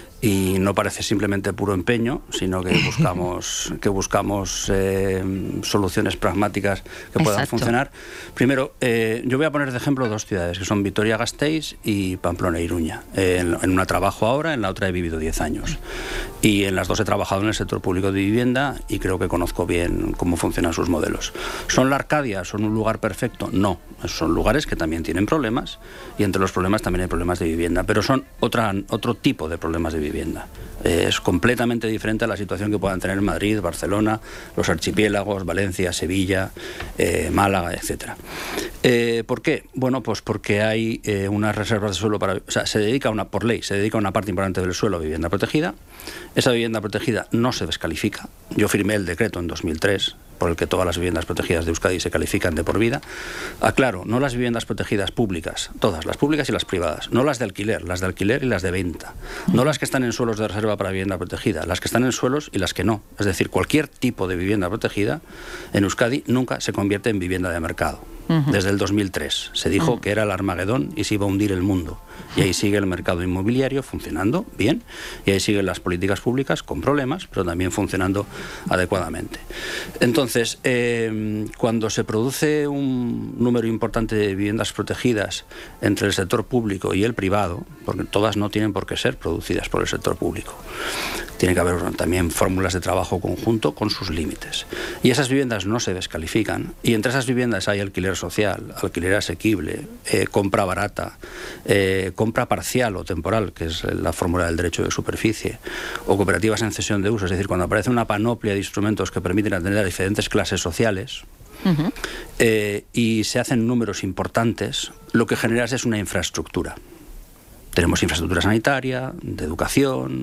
y no parece simplemente puro empeño, sino que buscamos, que buscamos eh, soluciones pragmáticas que puedan Exacto. funcionar. Primero, eh, yo voy a poner de ejemplo dos ciudades, que son Vitoria-Gasteiz y Pamplona-Iruña. Eh, en, en una trabajo ahora, en la otra he vivido diez años. Y en las dos he trabajado en el sector público de vivienda y creo que conozco bien cómo funcionan sus modelos. ¿Son la Arcadia? ¿Son un lugar perfecto? No. Son lugares que también tienen problemas, y entre los problemas también hay problemas de vivienda, pero son otra, otro tipo de problemas de vivienda. Vivienda. Eh, es completamente diferente a la situación que puedan tener Madrid, Barcelona, los archipiélagos, Valencia, Sevilla, eh, Málaga, etcétera. Eh, ¿Por qué? Bueno, pues porque hay eh, unas reservas de suelo para... O sea, se dedica una, por ley, se dedica una parte importante del suelo a vivienda protegida. Esa vivienda protegida no se descalifica. Yo firmé el decreto en dos mil tres, por el que todas las viviendas protegidas de Euskadi se califican de por vida. Aclaro, no las viviendas protegidas públicas, todas, las públicas y las privadas, no las de alquiler, las de alquiler y las de venta, no las que están en suelos de reserva para vivienda protegida, las que están en suelos y las que no. Es decir, cualquier tipo de vivienda protegida en Euskadi nunca se convierte en vivienda de mercado. Uh-huh. Desde el dos mil tres se dijo uh-huh. que era el Armagedón y se iba a hundir el mundo. Y ahí sigue el mercado inmobiliario funcionando bien, y ahí siguen las políticas públicas con problemas, pero también funcionando adecuadamente. Entonces, eh, cuando se produce un número importante de viviendas protegidas entre el sector público y el privado, porque todas no tienen por qué ser producidas por el sector público, tiene que haber también fórmulas de trabajo conjunto con sus límites. Y esas viviendas no se descalifican, y entre esas viviendas hay alquiler social, alquiler asequible, eh, compra barata, eh, compra parcial o temporal, que es la fórmula del derecho de superficie, o cooperativas en cesión de uso. Es decir, cuando aparece una panoplia de instrumentos que permiten atender a diferentes clases sociales, uh-huh. eh, y se hacen números importantes, lo que generas es una infraestructura. Tenemos infraestructura sanitaria, de educación,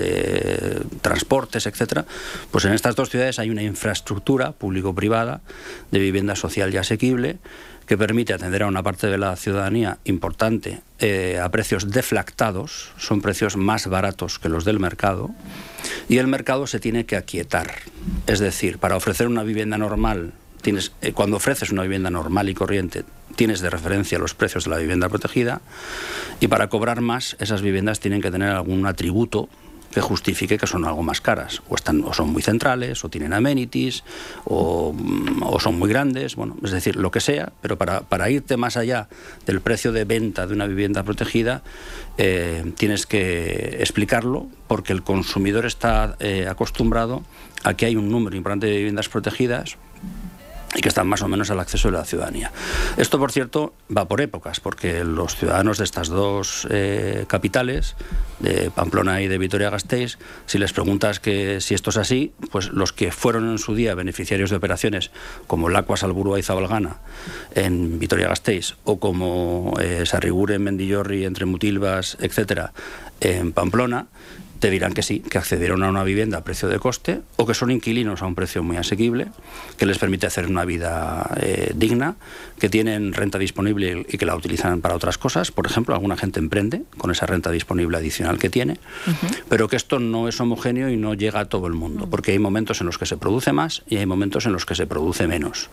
de transportes, etcétera. Pues en estas dos ciudades hay una infraestructura público-privada de vivienda social y asequible que permite atender a una parte de la ciudadanía importante eh, a precios deflactados, son precios más baratos que los del mercado, y el mercado se tiene que aquietar. Es decir, para ofrecer una vivienda normal, tienes, eh, cuando ofreces una vivienda normal y corriente, tienes de referencia los precios de la vivienda protegida, y para cobrar más, esas viviendas tienen que tener algún atributo que justifique que son algo más caras, o están o son muy centrales, o tienen amenities, o, o son muy grandes, bueno, es decir, lo que sea, pero para, para irte más allá del precio de venta de una vivienda protegida, eh, tienes que explicarlo, porque el consumidor está eh, acostumbrado a que hay un número importante de viviendas protegidas y que están más o menos al acceso de la ciudadanía. Esto, por cierto, va por épocas, porque los ciudadanos de estas dos eh, capitales, de Pamplona y de Vitoria-Gasteiz, si les preguntas que si esto es así, pues los que fueron en su día beneficiarios de operaciones como Lakua, Salburua y Zabalgana en Vitoria-Gasteiz, o como eh, Sarriguren, Mendillorri, Entre Mutilvas, etcétera, en Pamplona, te dirán que sí, que accedieron a una vivienda a precio de coste, o que son inquilinos a un precio muy asequible, que les permite hacer una vida eh, digna, que tienen renta disponible y que la utilizan para otras cosas. Por ejemplo, alguna gente emprende con esa renta disponible adicional que tiene, uh-huh. pero que esto no es homogéneo y no llega a todo el mundo, porque hay momentos en los que se produce más y hay momentos en los que se produce menos.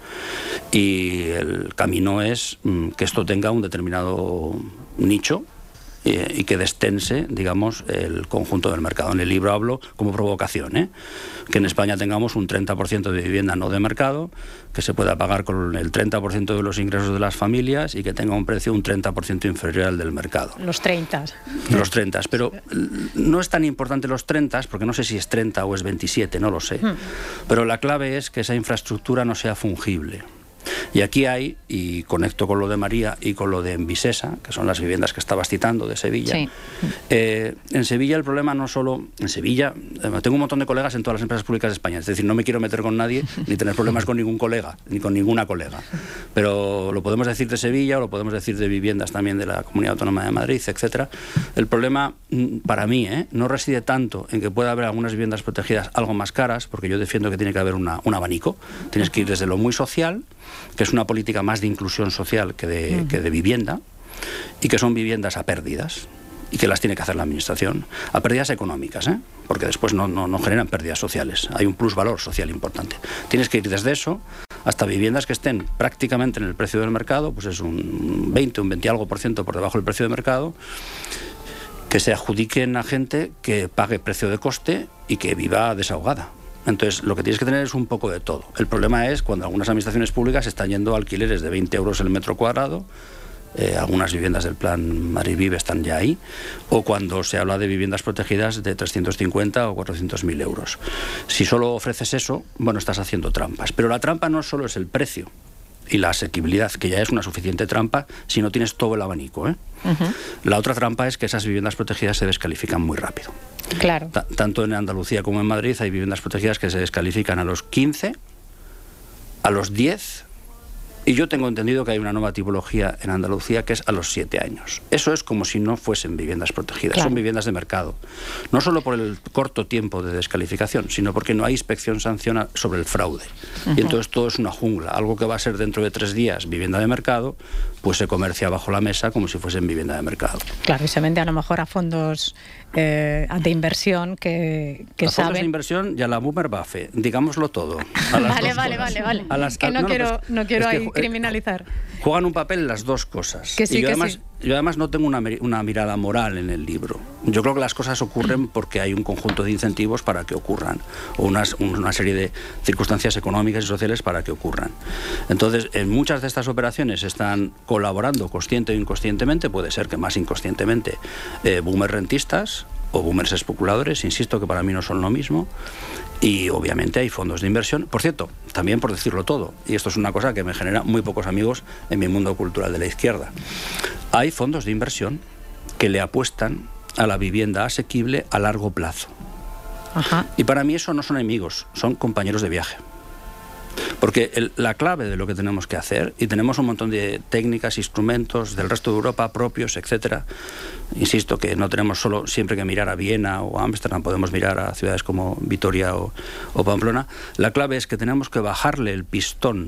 Y el camino es mm, que esto tenga un determinado nicho, y que destense, digamos, el conjunto del mercado. En el libro hablo como provocación, ¿eh? que en España tengamos un treinta por ciento de vivienda no de mercado, que se pueda pagar con el treinta por ciento de los ingresos de las familias y que tenga un precio un treinta por ciento inferior al del mercado. Los treinta. Los treinta, pero no es tan importante los treinta, porque no sé si es treinta o es veintisiete, no lo sé. Hmm. Pero la clave es que esa infraestructura no sea fungible. Y aquí hay, y conecto con lo de María y con lo de Envisesa, que son las viviendas que estabas citando de Sevilla. Sí. Eh, en Sevilla el problema no solo... En Sevilla, tengo un montón de colegas en todas las empresas públicas de España, es decir, no me quiero meter con nadie, ni tener problemas con ningún colega, ni con ninguna colega. Pero lo podemos decir de Sevilla, o lo podemos decir de viviendas también de la Comunidad Autónoma de Madrid, etcétera. El problema, para mí, ¿eh? no reside tanto en que pueda haber algunas viviendas protegidas algo más caras, porque yo defiendo que tiene que haber una, un abanico. Tienes que ir desde lo muy social, que es una política más de inclusión social que de, uh-huh. que de vivienda, y que son viviendas a pérdidas, y que las tiene que hacer la Administración, a pérdidas económicas, ¿eh? porque después no, no, no generan pérdidas sociales, hay un plusvalor social importante. Tienes que ir desde eso hasta viviendas que estén prácticamente en el precio del mercado, pues es un veinte, un veinte algo por ciento por debajo del precio de mercado, que se adjudiquen a gente que pague precio de coste y que viva desahogada. Entonces, lo que tienes que tener es un poco de todo. El problema es cuando algunas administraciones públicas están yendo a alquileres de veinte euros el metro cuadrado, eh, algunas viviendas del plan Madrid Vive están ya ahí, o cuando se habla de viviendas protegidas de trescientos cincuenta o cuatrocientos mil euros. Si solo ofreces eso, bueno, estás haciendo trampas. Pero la trampa no solo es el precio y la asequibilidad, que ya es una suficiente trampa si no tienes todo el abanico, ¿eh? Uh-huh. La otra trampa es que esas viviendas protegidas se descalifican muy rápido. Claro. Ta- tanto en Andalucía como en Madrid hay viviendas protegidas que se descalifican a los quince, a los diez, y yo tengo entendido que hay una nueva tipología en Andalucía que es a los siete años. Eso es como si no fuesen viviendas protegidas, claro. Son viviendas de mercado. No solo por el corto tiempo de descalificación, sino porque no hay inspección sancional sobre el fraude. Uh-huh. Y entonces todo es una jungla. Algo que va a ser dentro de tres días vivienda de mercado, pues se comercia bajo la mesa como si fuesen vivienda de mercado. Claro, y se vende a lo mejor a fondos eh, de inversión que, que a saben... fondos de inversión y a la Boomer Buffett, digámoslo todo. vale, vale, vale, vale. A las, que a, no, no, quiero, pues, no quiero es ahí que, criminalizar. Juegan un papel las dos cosas. Que sí, y yo, que además, sí. yo además no tengo una, una mirada moral en el libro. Yo creo que las cosas ocurren porque hay un conjunto de incentivos para que ocurran, o unas, una serie de circunstancias económicas y sociales para que ocurran. Entonces, en muchas de estas operaciones están colaborando consciente o inconscientemente, puede ser que más inconscientemente, eh, boomers rentistas o boomers especuladores, insisto que para mí no son lo mismo. Y obviamente hay fondos de inversión. Por cierto, también por decirlo todo, y esto es una cosa que me genera muy pocos amigos en mi mundo cultural de la izquierda, hay fondos de inversión que le apuestan a la vivienda asequible a largo plazo. Ajá. Y para mí eso no son enemigos, son compañeros de viaje. Porque el, la clave de lo que tenemos que hacer, y tenemos un montón de técnicas, instrumentos del resto de Europa propios, etcétera. Insisto que no tenemos solo siempre que mirar a Viena o a Ámsterdam, podemos mirar a ciudades como Vitoria o, o Pamplona. La clave es que tenemos que bajarle el pistón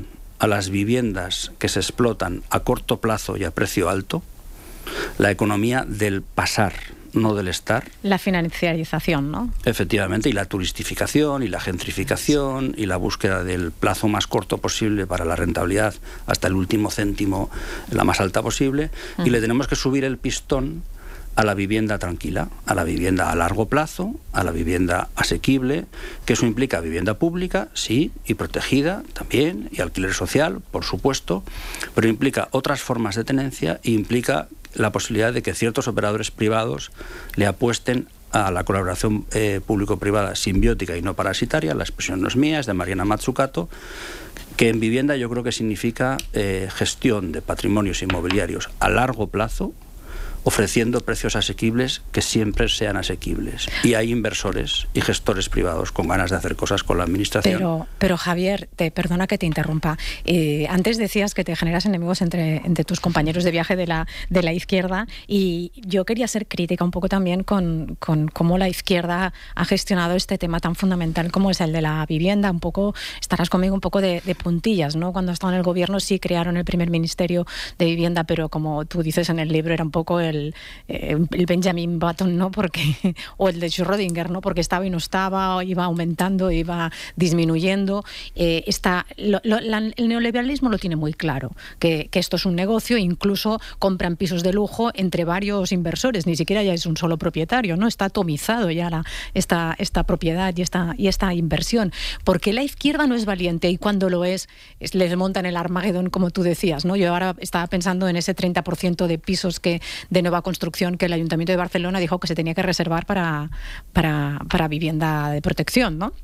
a las viviendas que se explotan a corto plazo y a precio alto, la economía del pasar, no del estar. La financiarización, ¿no? Efectivamente, y la turistificación, y la gentrificación, y la búsqueda del plazo más corto posible para la rentabilidad hasta el último céntimo, la más alta posible, mm. y le tenemos que subir el pistón a la vivienda tranquila, a la vivienda a largo plazo, a la vivienda asequible, que eso implica vivienda pública, sí, y protegida también, y alquiler social, por supuesto, pero implica otras formas de tenencia e implica la posibilidad de que ciertos operadores privados le apuesten a la colaboración eh, público-privada simbiótica y no parasitaria, la expresión no es mía, es de Mariana Mazzucato, que en vivienda yo creo que significa eh, gestión de patrimonios inmobiliarios a largo plazo, ofreciendo precios asequibles que siempre sean asequibles. Y hay inversores y gestores privados con ganas de hacer cosas con la administración. Pero, pero Javier, te, perdona que te interrumpa. Eh, antes decías que te generas enemigos entre, entre tus compañeros de viaje de la, de la izquierda, y yo quería ser crítica un poco también con, con cómo la izquierda ha gestionado este tema tan fundamental como es el de la vivienda. Un poco, estarás conmigo, un poco de, de puntillas, ¿no? Cuando estaban en el gobierno sí crearon el primer ministerio de vivienda, pero como tú dices en el libro, era un poco el El, eh, el Benjamin Button, ¿no? Porque, o el de Schrödinger, ¿no? Porque estaba y no estaba, iba aumentando, iba disminuyendo. Eh, está, lo, lo, la, el neoliberalismo lo tiene muy claro, que, que esto es un negocio, incluso compran pisos de lujo entre varios inversores, ni siquiera ya es un solo propietario, ¿no? Está atomizado ya la, esta, esta propiedad y esta, y esta inversión. ¿Por qué la izquierda no es valiente? Y cuando lo es, es les montan el Armagedón, como tú decías, ¿no? Yo ahora estaba pensando en ese treinta por ciento de pisos que de nueva construcción que el Ayuntamiento de Barcelona dijo que se tenía que reservar para, para, para vivienda de protección, ¿no?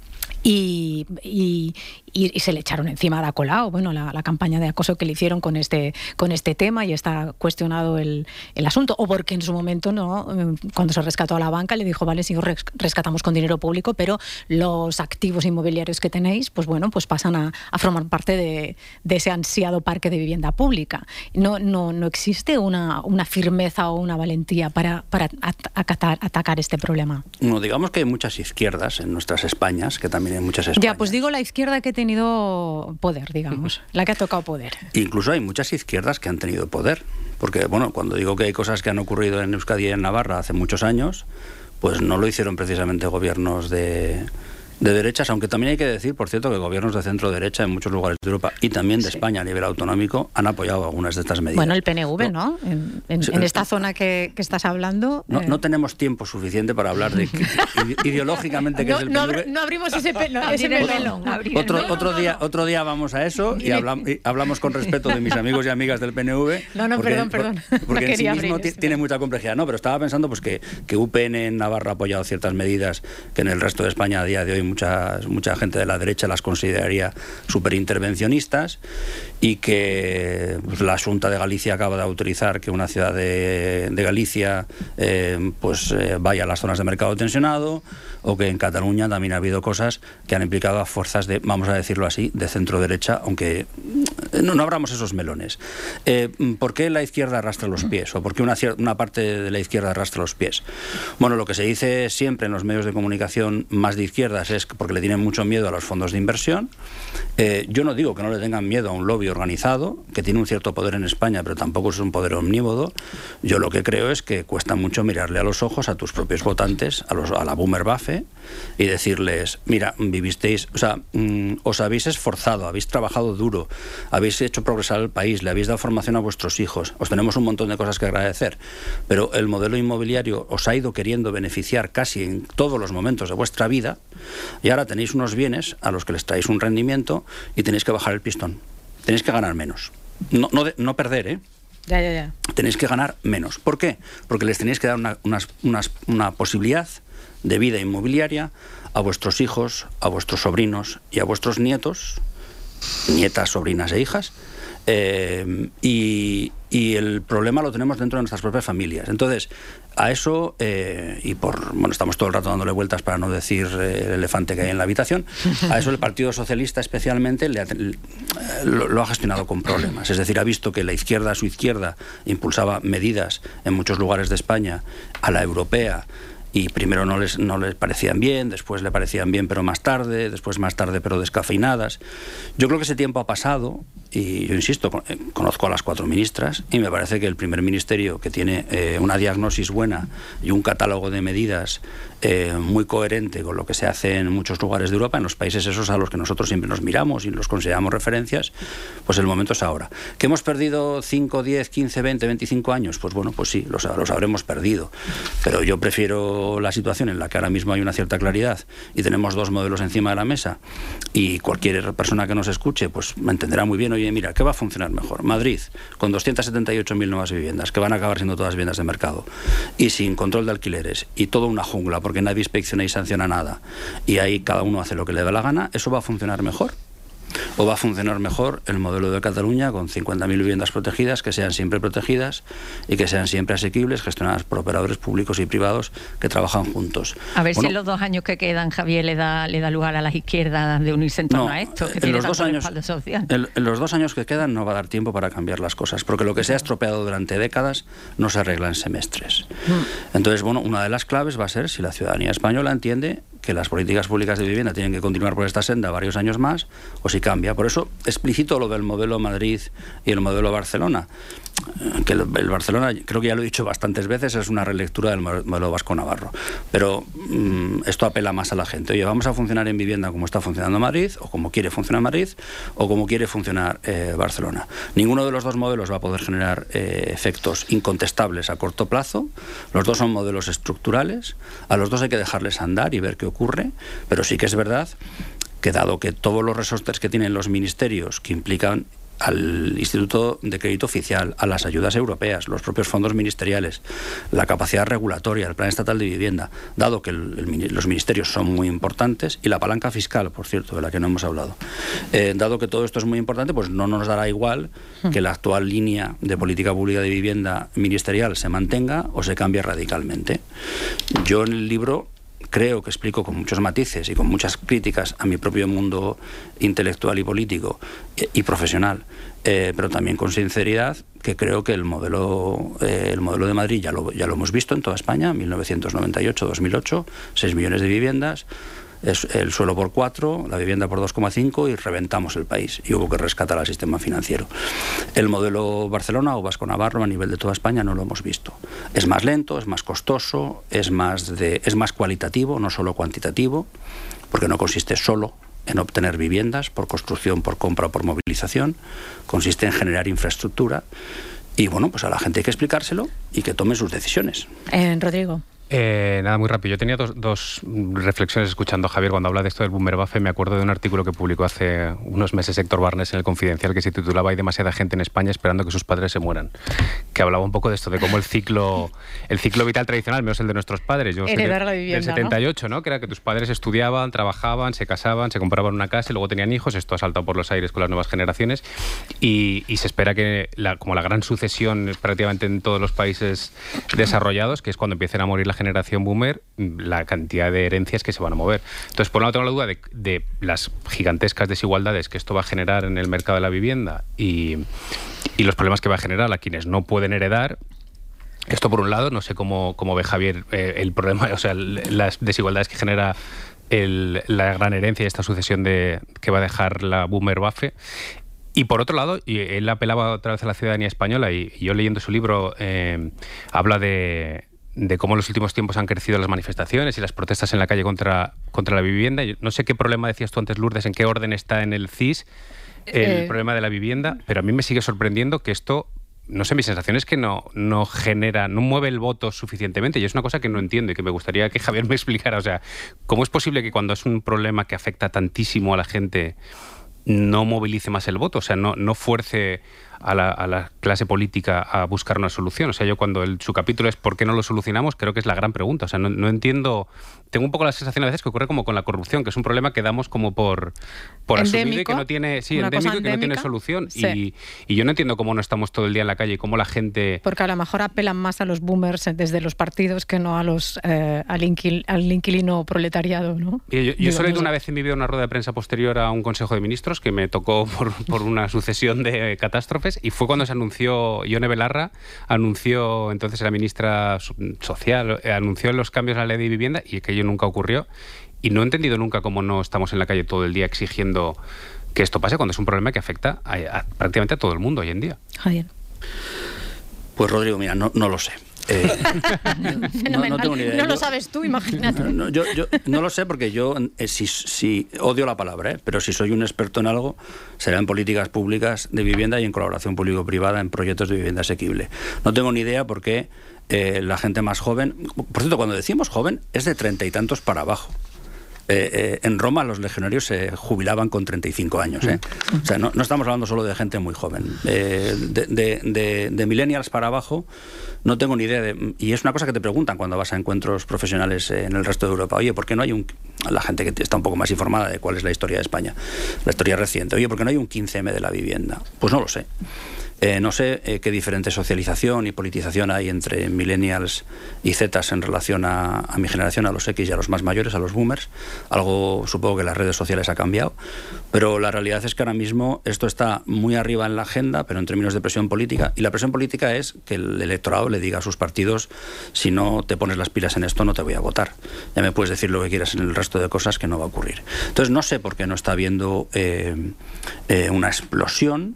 Y, y, y, y se le echaron encima a Ada Colau, bueno, la, la campaña de acoso que le hicieron con este, con este tema, y está cuestionado el, el asunto. O porque en su momento, no, cuando se rescató a la banca, le dijo, vale, sí, os rescatamos con dinero público, pero los activos inmobiliarios que tenéis, pues bueno, pues pasan a, a formar parte de, de ese ansiado parque de vivienda pública. No, no, no existe una, una firmeza o una valentía para, para atacar, atacar este problema. No, digamos que hay muchas izquierdas en nuestras Españas, que también hay muchas Españas. Ya, pues digo la izquierda que ha tenido poder, digamos, la que ha tocado poder. Incluso hay muchas izquierdas que han tenido poder, porque, bueno, cuando digo que hay cosas que han ocurrido en Euskadi y en Navarra hace muchos años, pues no lo hicieron precisamente gobiernos de... de derechas, aunque también hay que decir, por cierto, que gobiernos de centro-derecha en muchos lugares de Europa y también de sí. España a nivel autonómico han apoyado algunas de estas medidas. Bueno, el P N V, ¿no? ¿no? En, en, sí, en esta zona que, que estás hablando... No, eh... no tenemos tiempo suficiente para hablar de que, ideológicamente que no, es el no, P N V. No abrimos ese, pe no, ese melón. Otro, otro, día, otro día vamos a eso y, hablam, y hablamos con respeto de mis amigos y amigas del P N V. No, no, porque, perdón, perdón. Porque no en sí mismo tiene mucha complejidad. No, pero estaba pensando pues que, que U P N en Navarra ha apoyado ciertas medidas que en el resto de España a día de hoy muchas... muchas gente de la derecha las consideraría superintervencionistas, y que pues, la Xunta de Galicia acaba de autorizar que una ciudad de, de Galicia eh, pues eh, vaya a las zonas de mercado tensionado, o que en Cataluña también ha habido cosas que han implicado a fuerzas de, vamos a decirlo así, de centro derecha, aunque no, no abramos esos melones. Eh, ¿Por qué la izquierda arrastra los pies? ¿O por qué una, una parte de la izquierda arrastra los pies? Bueno, lo que se dice siempre en los medios de comunicación más de izquierdas es porque le tienen mucho miedo a los fondos de inversión. Eh, yo no digo que no le tengan miedo a un lobby organizado, que tiene un cierto poder en España, pero tampoco es un poder omnímodo. Yo lo que creo es que cuesta mucho mirarle a los ojos a tus propios votantes, a, los, a la boomer buffe, y decirles, mira, vivisteis, o sea, mmm, os habéis esforzado, habéis trabajado duro, habéis hecho progresar el país, le habéis dado formación a vuestros hijos, os tenemos un montón de cosas que agradecer, pero el modelo inmobiliario os ha ido queriendo beneficiar casi en todos los momentos de vuestra vida, y ahora tenéis unos bienes a los que les traéis un rendimiento y tenéis que bajar el pistón, tenéis que ganar menos, no, no, de, no perder, ¿eh? Ya, ya, ya. Tenéis que ganar menos. ¿Por qué? Porque les tenéis que dar una, una, una, una posibilidad de vida inmobiliaria a vuestros hijos, a vuestros sobrinos y a vuestros nietos, nietas, sobrinas e hijas, eh, y, y el problema lo tenemos dentro de nuestras propias familias. Entonces, a eso, eh, y por, bueno, estamos todo el rato dándole vueltas para no decir eh, el elefante que hay en la habitación, a eso el Partido Socialista especialmente le ha, lo, lo ha gestionado con problemas. Es decir, ha visto que la izquierda, su izquierda, impulsaba medidas en muchos lugares de España, a la europea, y primero no les, no les parecían bien, después le parecían bien pero más tarde, después más tarde pero descafeinadas. Yo creo que ese tiempo ha pasado y yo insisto, conozco a las cuatro ministras y me parece que el primer ministerio que tiene eh, una diagnosis buena y un catálogo de medidas eh, muy coherente con lo que se hace en muchos lugares de Europa, en los países esos a los que nosotros siempre nos miramos y los consideramos referencias, pues el momento es ahora. ¿Que hemos perdido cinco, diez, quince, veinte, veinticinco años? Pues bueno, pues sí, los, los habremos perdido. Pero yo prefiero la situación en la que ahora mismo hay una cierta claridad y tenemos dos modelos encima de la mesa y cualquier persona que nos escuche pues me entenderá muy bien. Oye, mira, ¿qué va a funcionar mejor? Madrid, con doscientas setenta y ocho mil nuevas viviendas, que van a acabar siendo todas viviendas de mercado, y sin control de alquileres, y toda una jungla, porque nadie inspecciona y sanciona nada, y ahí cada uno hace lo que le da la gana, ¿eso va a funcionar mejor? ¿O va a funcionar mejor el modelo de Cataluña con cincuenta mil viviendas protegidas, que sean siempre protegidas y que sean siempre asequibles, gestionadas por operadores públicos y privados que trabajan juntos? A ver bueno, si en los dos años que quedan, Javier, le da, le da lugar a las izquierdas de unirse en torno no, a esto, que en tiene los dos tanto años, respaldo social. En, en los dos años que quedan no va a dar tiempo para cambiar las cosas, porque lo que se ha estropeado durante décadas no se arregla en semestres. Mm. Entonces, bueno, una de las claves va a ser si la ciudadanía española entiende que las políticas públicas de vivienda tienen que continuar por esta senda varios años más, o si cambia. Por eso explicito lo del modelo Madrid y el modelo Barcelona, que el, el Barcelona, creo que ya lo he dicho bastantes veces, es una relectura del modelo vasco-navarro, pero mmm, esto apela más a la gente. Oye, vamos a funcionar en vivienda como está funcionando Madrid, o como quiere funcionar Madrid, o como quiere funcionar eh, Barcelona. Ninguno de los dos modelos va a poder generar eh, efectos incontestables a corto plazo. Los dos son modelos estructurales, a los dos hay que dejarles andar y ver qué ocurre, pero sí que es verdad que dado que todos los resortes que tienen los ministerios que implican al Instituto de Crédito Oficial, a las ayudas europeas, los propios fondos ministeriales, la capacidad regulatoria, el Plan Estatal de Vivienda, dado que el, el, los ministerios son muy importantes, y la palanca fiscal, por cierto, de la que no hemos hablado, eh, dado que todo esto es muy importante, pues no nos dará igual que la actual línea de política pública de vivienda ministerial se mantenga o se cambie radicalmente. Yo en el libro creo que explico con muchos matices y con muchas críticas a mi propio mundo intelectual y político y, y profesional, eh, pero también con sinceridad, que creo que el modelo, eh, el modelo de Madrid ya lo, ya lo hemos visto en toda España, mil novecientos noventa y ocho dos mil ocho, seis millones de viviendas, es el suelo por cuatro, la vivienda por dos coma cinco y reventamos el país y hubo que rescatar al sistema financiero. El modelo Barcelona o Vasco-Navarro a nivel de toda España no lo hemos visto. Es más lento, es más costoso, es más, de, es más cualitativo, no solo cuantitativo, porque no consiste solo en obtener viviendas por construcción, por compra o por movilización, consiste en generar infraestructura y bueno, pues a la gente hay que explicárselo y que tome sus decisiones. Eh, Rodrigo. Eh, nada, muy rápido. Yo tenía dos, dos reflexiones escuchando a Javier cuando habla de esto del boomer buffer. Me acuerdo de un artículo que publicó hace unos meses Héctor Barnes en El Confidencial que se titulaba "Hay demasiada gente en España esperando que sus padres se mueran", que hablaba un poco de esto, de cómo el ciclo el ciclo vital tradicional, menos el de nuestros padres, yo heredar la vivienda, del setenta y ocho, ¿no? ¿no? Que era que tus padres estudiaban, trabajaban, se casaban, se compraban una casa y luego tenían hijos. Esto ha saltado por los aires con las nuevas generaciones y, y se espera que, la, como la gran sucesión prácticamente en todos los países desarrollados, que es cuando empiecen a morir la generación boomer, la cantidad de herencias que se van a mover. Entonces, por un lado tengo la duda de, de las gigantescas desigualdades que esto va a generar en el mercado de la vivienda y, y los problemas que va a generar a quienes no pueden heredar. Esto por un lado, no sé cómo, cómo ve Javier eh, el problema, o sea, las desigualdades que genera el, la gran herencia y esta sucesión de, que va a dejar la boomer buffer. Y por otro lado, y él apelaba otra vez a la ciudadanía española y, y yo leyendo su libro eh, habla de... de cómo en los últimos tiempos han crecido las manifestaciones y las protestas en la calle contra, contra la vivienda. Yo no sé qué problema decías tú antes, Lourdes, en qué orden está en el C I S el eh, problema de la vivienda, pero a mí me sigue sorprendiendo que esto, no sé, mi sensación es que no, no genera, no mueve el voto suficientemente y es una cosa que no entiendo y que me gustaría que Javier me explicara. O sea, ¿cómo es posible que cuando es un problema que afecta tantísimo a la gente no movilice más el voto? O sea, no, no fuerce a la, a la clase política a buscar una solución. O sea, yo cuando el, su capítulo es ¿por qué no lo solucionamos? Creo que es la gran pregunta. O sea, no, no entiendo... Tengo un poco la sensación a veces que ocurre como con la corrupción, que es un problema que damos como por, por asumido y que no tiene... Sí, endémico y que no tiene solución. Sí. Y, y yo no entiendo cómo no estamos todo el día en la calle y cómo la gente... Porque a lo mejor apelan más a los boomers desde los partidos que no a los eh, al, inquil, al inquilino proletariado, ¿no? Yo, yo, yo solo he ido una vez en mi vida a una rueda de prensa posterior a un Consejo de Ministros que me tocó por, por una sucesión de catástrofes. catástrofes, y fue cuando se anunció, Ione Belarra anunció, entonces la ministra social, anunció los cambios a la ley de vivienda, y aquello nunca ocurrió. Y no he entendido nunca cómo no estamos en la calle todo el día exigiendo que esto pase, cuando es un problema que afecta a, a, prácticamente a todo el mundo hoy en día. Javier. Pues Rodrigo, mira, no, no lo sé. Eh, no, no, tengo ni idea. No lo sabes tú, imagínate. No, no, yo, yo no lo sé porque yo eh, si, si odio la palabra, eh, pero si soy un experto en algo, será en políticas públicas de vivienda y en colaboración público-privada en proyectos de vivienda asequible. No tengo ni idea por qué eh, la gente más joven, por cierto, cuando decimos joven, es de treinta y tantos para abajo. Eh, eh, en Roma los legionarios se jubilaban con treinta y cinco años. ¿eh? O sea, no, no estamos hablando solo de gente muy joven. Eh, de, de, de, de millennials para abajo no tengo ni idea. De, y es una cosa que te preguntan cuando vas a encuentros profesionales en el resto de Europa. Oye, ¿por qué no hay un... La gente que está un poco más informada de cuál es la historia de España, la historia reciente. Oye, ¿por qué no hay un quince eme de la vivienda? Pues no lo sé. Eh, no sé eh, qué diferente socialización y politización hay entre millennials y zetas en relación a, a mi generación, a los X y a los más mayores, a los boomers. Algo supongo que las redes sociales ha cambiado, pero la realidad es que ahora mismo esto está muy arriba en la agenda, pero en términos de presión política, y la presión política es que el electorado le diga a sus partidos: si no te pones las pilas en esto no te voy a votar. Ya me puedes decir lo que quieras en el resto de cosas, que no va a ocurrir. Entonces no sé por qué no está habiendo eh, eh, una explosión.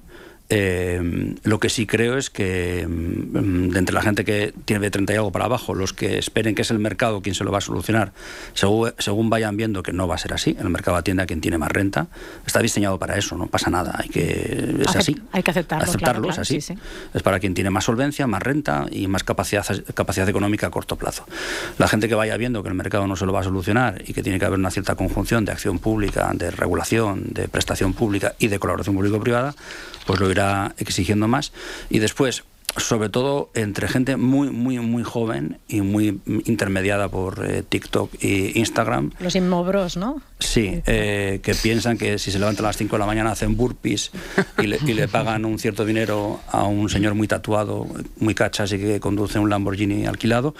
Eh, lo que sí creo es que mm, de entre la gente que tiene de treinta y algo para abajo, los que esperen que es el mercado quien se lo va a solucionar, según, según vayan viendo que no va a ser así, el mercado atiende a quien tiene más renta, está diseñado para eso, no pasa nada, hay que, es Acept, así. Hay que aceptarlo, aceptarlo claro, claro, es así. Sí, sí. Es para quien tiene más solvencia, más renta y más capacidad, capacidad económica a corto plazo. La gente que vaya viendo que el mercado no se lo va a solucionar y que tiene que haber una cierta conjunción de acción pública, de regulación, de prestación pública y de colaboración público-privada, pues lo irá exigiendo más. Y después, sobre todo entre gente muy, muy, muy joven y muy intermediada por eh, TikTok e Instagram. Los inmobros, ¿no? Sí, eh, que piensan que si se levantan a las cinco de la mañana hacen burpees y le, y le pagan un cierto dinero a un señor muy tatuado, muy cachas y que conduce un Lamborghini alquilado,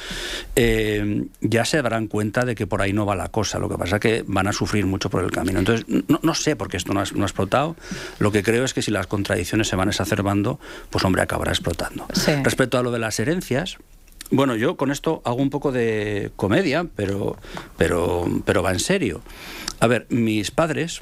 eh, ya se darán cuenta de que por ahí no va la cosa. Lo que pasa es que van a sufrir mucho por el camino. Entonces, no, no sé por qué esto no ha, no ha explotado. Lo que creo es que si las contradicciones se van exacerbando, pues hombre, acabará explotando. Sí. Respecto a lo de las herencias, bueno, yo con esto hago un poco de comedia, pero, pero, pero va en serio. A ver, mis padres,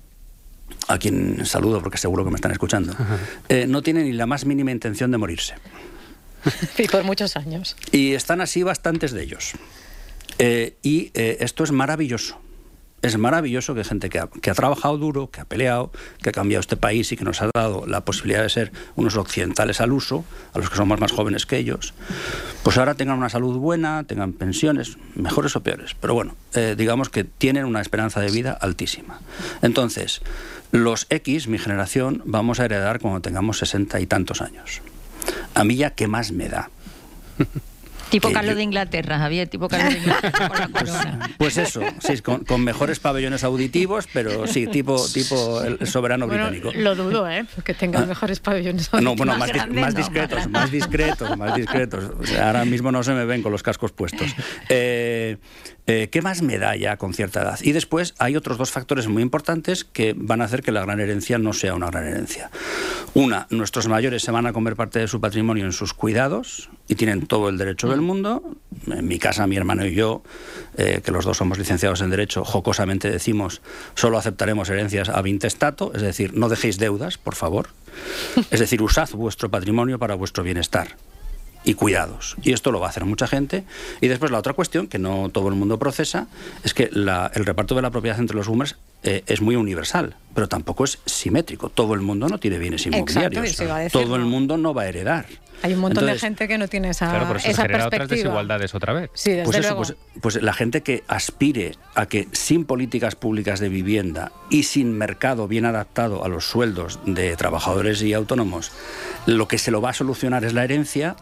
a quien saludo porque seguro que me están escuchando, eh, no tienen ni la más mínima intención de morirse. Y por muchos años. Y están así bastantes de ellos. Eh, y eh, esto es maravilloso. Es maravilloso que gente que ha, que ha trabajado duro, que ha peleado, que ha cambiado este país y que nos ha dado la posibilidad de ser unos occidentales al uso, a los que somos más jóvenes que ellos, pues ahora tengan una salud buena, tengan pensiones, mejores o peores, pero bueno, eh, digamos que tienen una esperanza de vida altísima. Entonces, los X, mi generación, vamos a heredar cuando tengamos sesenta y tantos años. A mí ya, ¿qué más me da? Tipo Carlos yo... de Inglaterra, Javier, tipo Carlos de Inglaterra con la corona. Pues eso, sí, con, con mejores pabellones auditivos, pero sí, tipo, tipo el soberano bueno, británico. Lo dudo, ¿eh? Que tengan mejores pabellones auditivos. No, bueno, más, grandes, más no, discretos, más discretos, más discretos. O sea, ahora mismo no se me ven con los cascos puestos. Eh, eh, ¿Qué más me da ya con cierta edad? Y después hay otros dos factores muy importantes que van a hacer que la gran herencia no sea una gran herencia. Una, nuestros mayores se van a comer parte de su patrimonio en sus cuidados y tienen todo el derecho del mundo. En mi casa, mi hermano y yo, eh, que los dos somos licenciados en Derecho, jocosamente decimos: solo aceptaremos herencias ab intestato, es decir, no dejéis deudas, por favor. Es decir, usad vuestro patrimonio para vuestro bienestar. Y cuidados. Y esto lo va a hacer mucha gente. Y después la otra cuestión, que no todo el mundo procesa, es que la, el reparto de la propiedad entre los boomers eh, es muy universal, pero tampoco es simétrico. Todo el mundo no tiene bienes inmobiliarios. Exacto, decir, todo no. el mundo no va a heredar. Hay un montón Entonces, de gente que no tiene esa, claro, por eso esa se genera perspectiva. Otras desigualdades otra vez. Sí, desde pues eso, luego. Pues, pues la gente que aspire a que sin políticas públicas de vivienda y sin mercado bien adaptado a los sueldos de trabajadores y autónomos, lo que se lo va a solucionar es la herencia,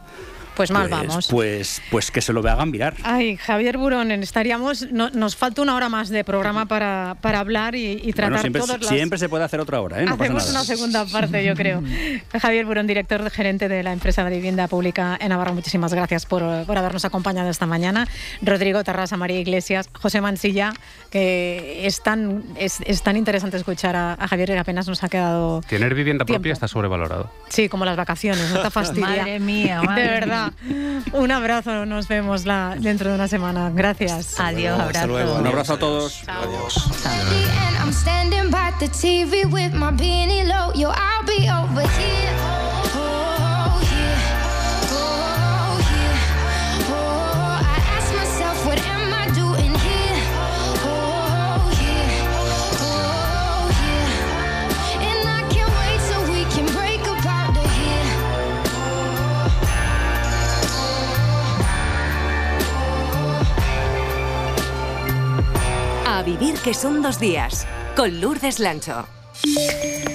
Pues mal pues, vamos. Pues, pues que se lo hagan mirar. Ay, Javier Burón, estaríamos, no, nos falta una hora más de programa para, para hablar y, y tratar bueno, siempre, todas las... Siempre se puede hacer otra hora, ¿eh? No Hacemos pasa nada. una segunda parte, yo creo. Javier Burón, director gerente de la empresa de vivienda pública en Navarra, muchísimas gracias por, por habernos acompañado esta mañana. Rodrigo Tarrasa, María Iglesias, José Mansilla, que es tan, es, es tan interesante escuchar a, a Javier que apenas nos ha quedado Tener vivienda tiempo. propia está sobrevalorado. Sí, como las vacaciones, no está fastidia. Madre mía, madre De verdad. Un abrazo, nos vemos la, dentro de una semana. Gracias. Adiós, Hasta abrazo. luego. Un abrazo a todos. Chao. Adiós. And I'm standing by the T V with my beanie low. Yo, I'll be over here. Oh, yeah. Oh, yeah. Oh, I ask myself, what am I doing here? Oh, yeah. Oh, yeah. And I can't wait till we can break up out of here. A vivir que son dos días, con Lourdes Lancho.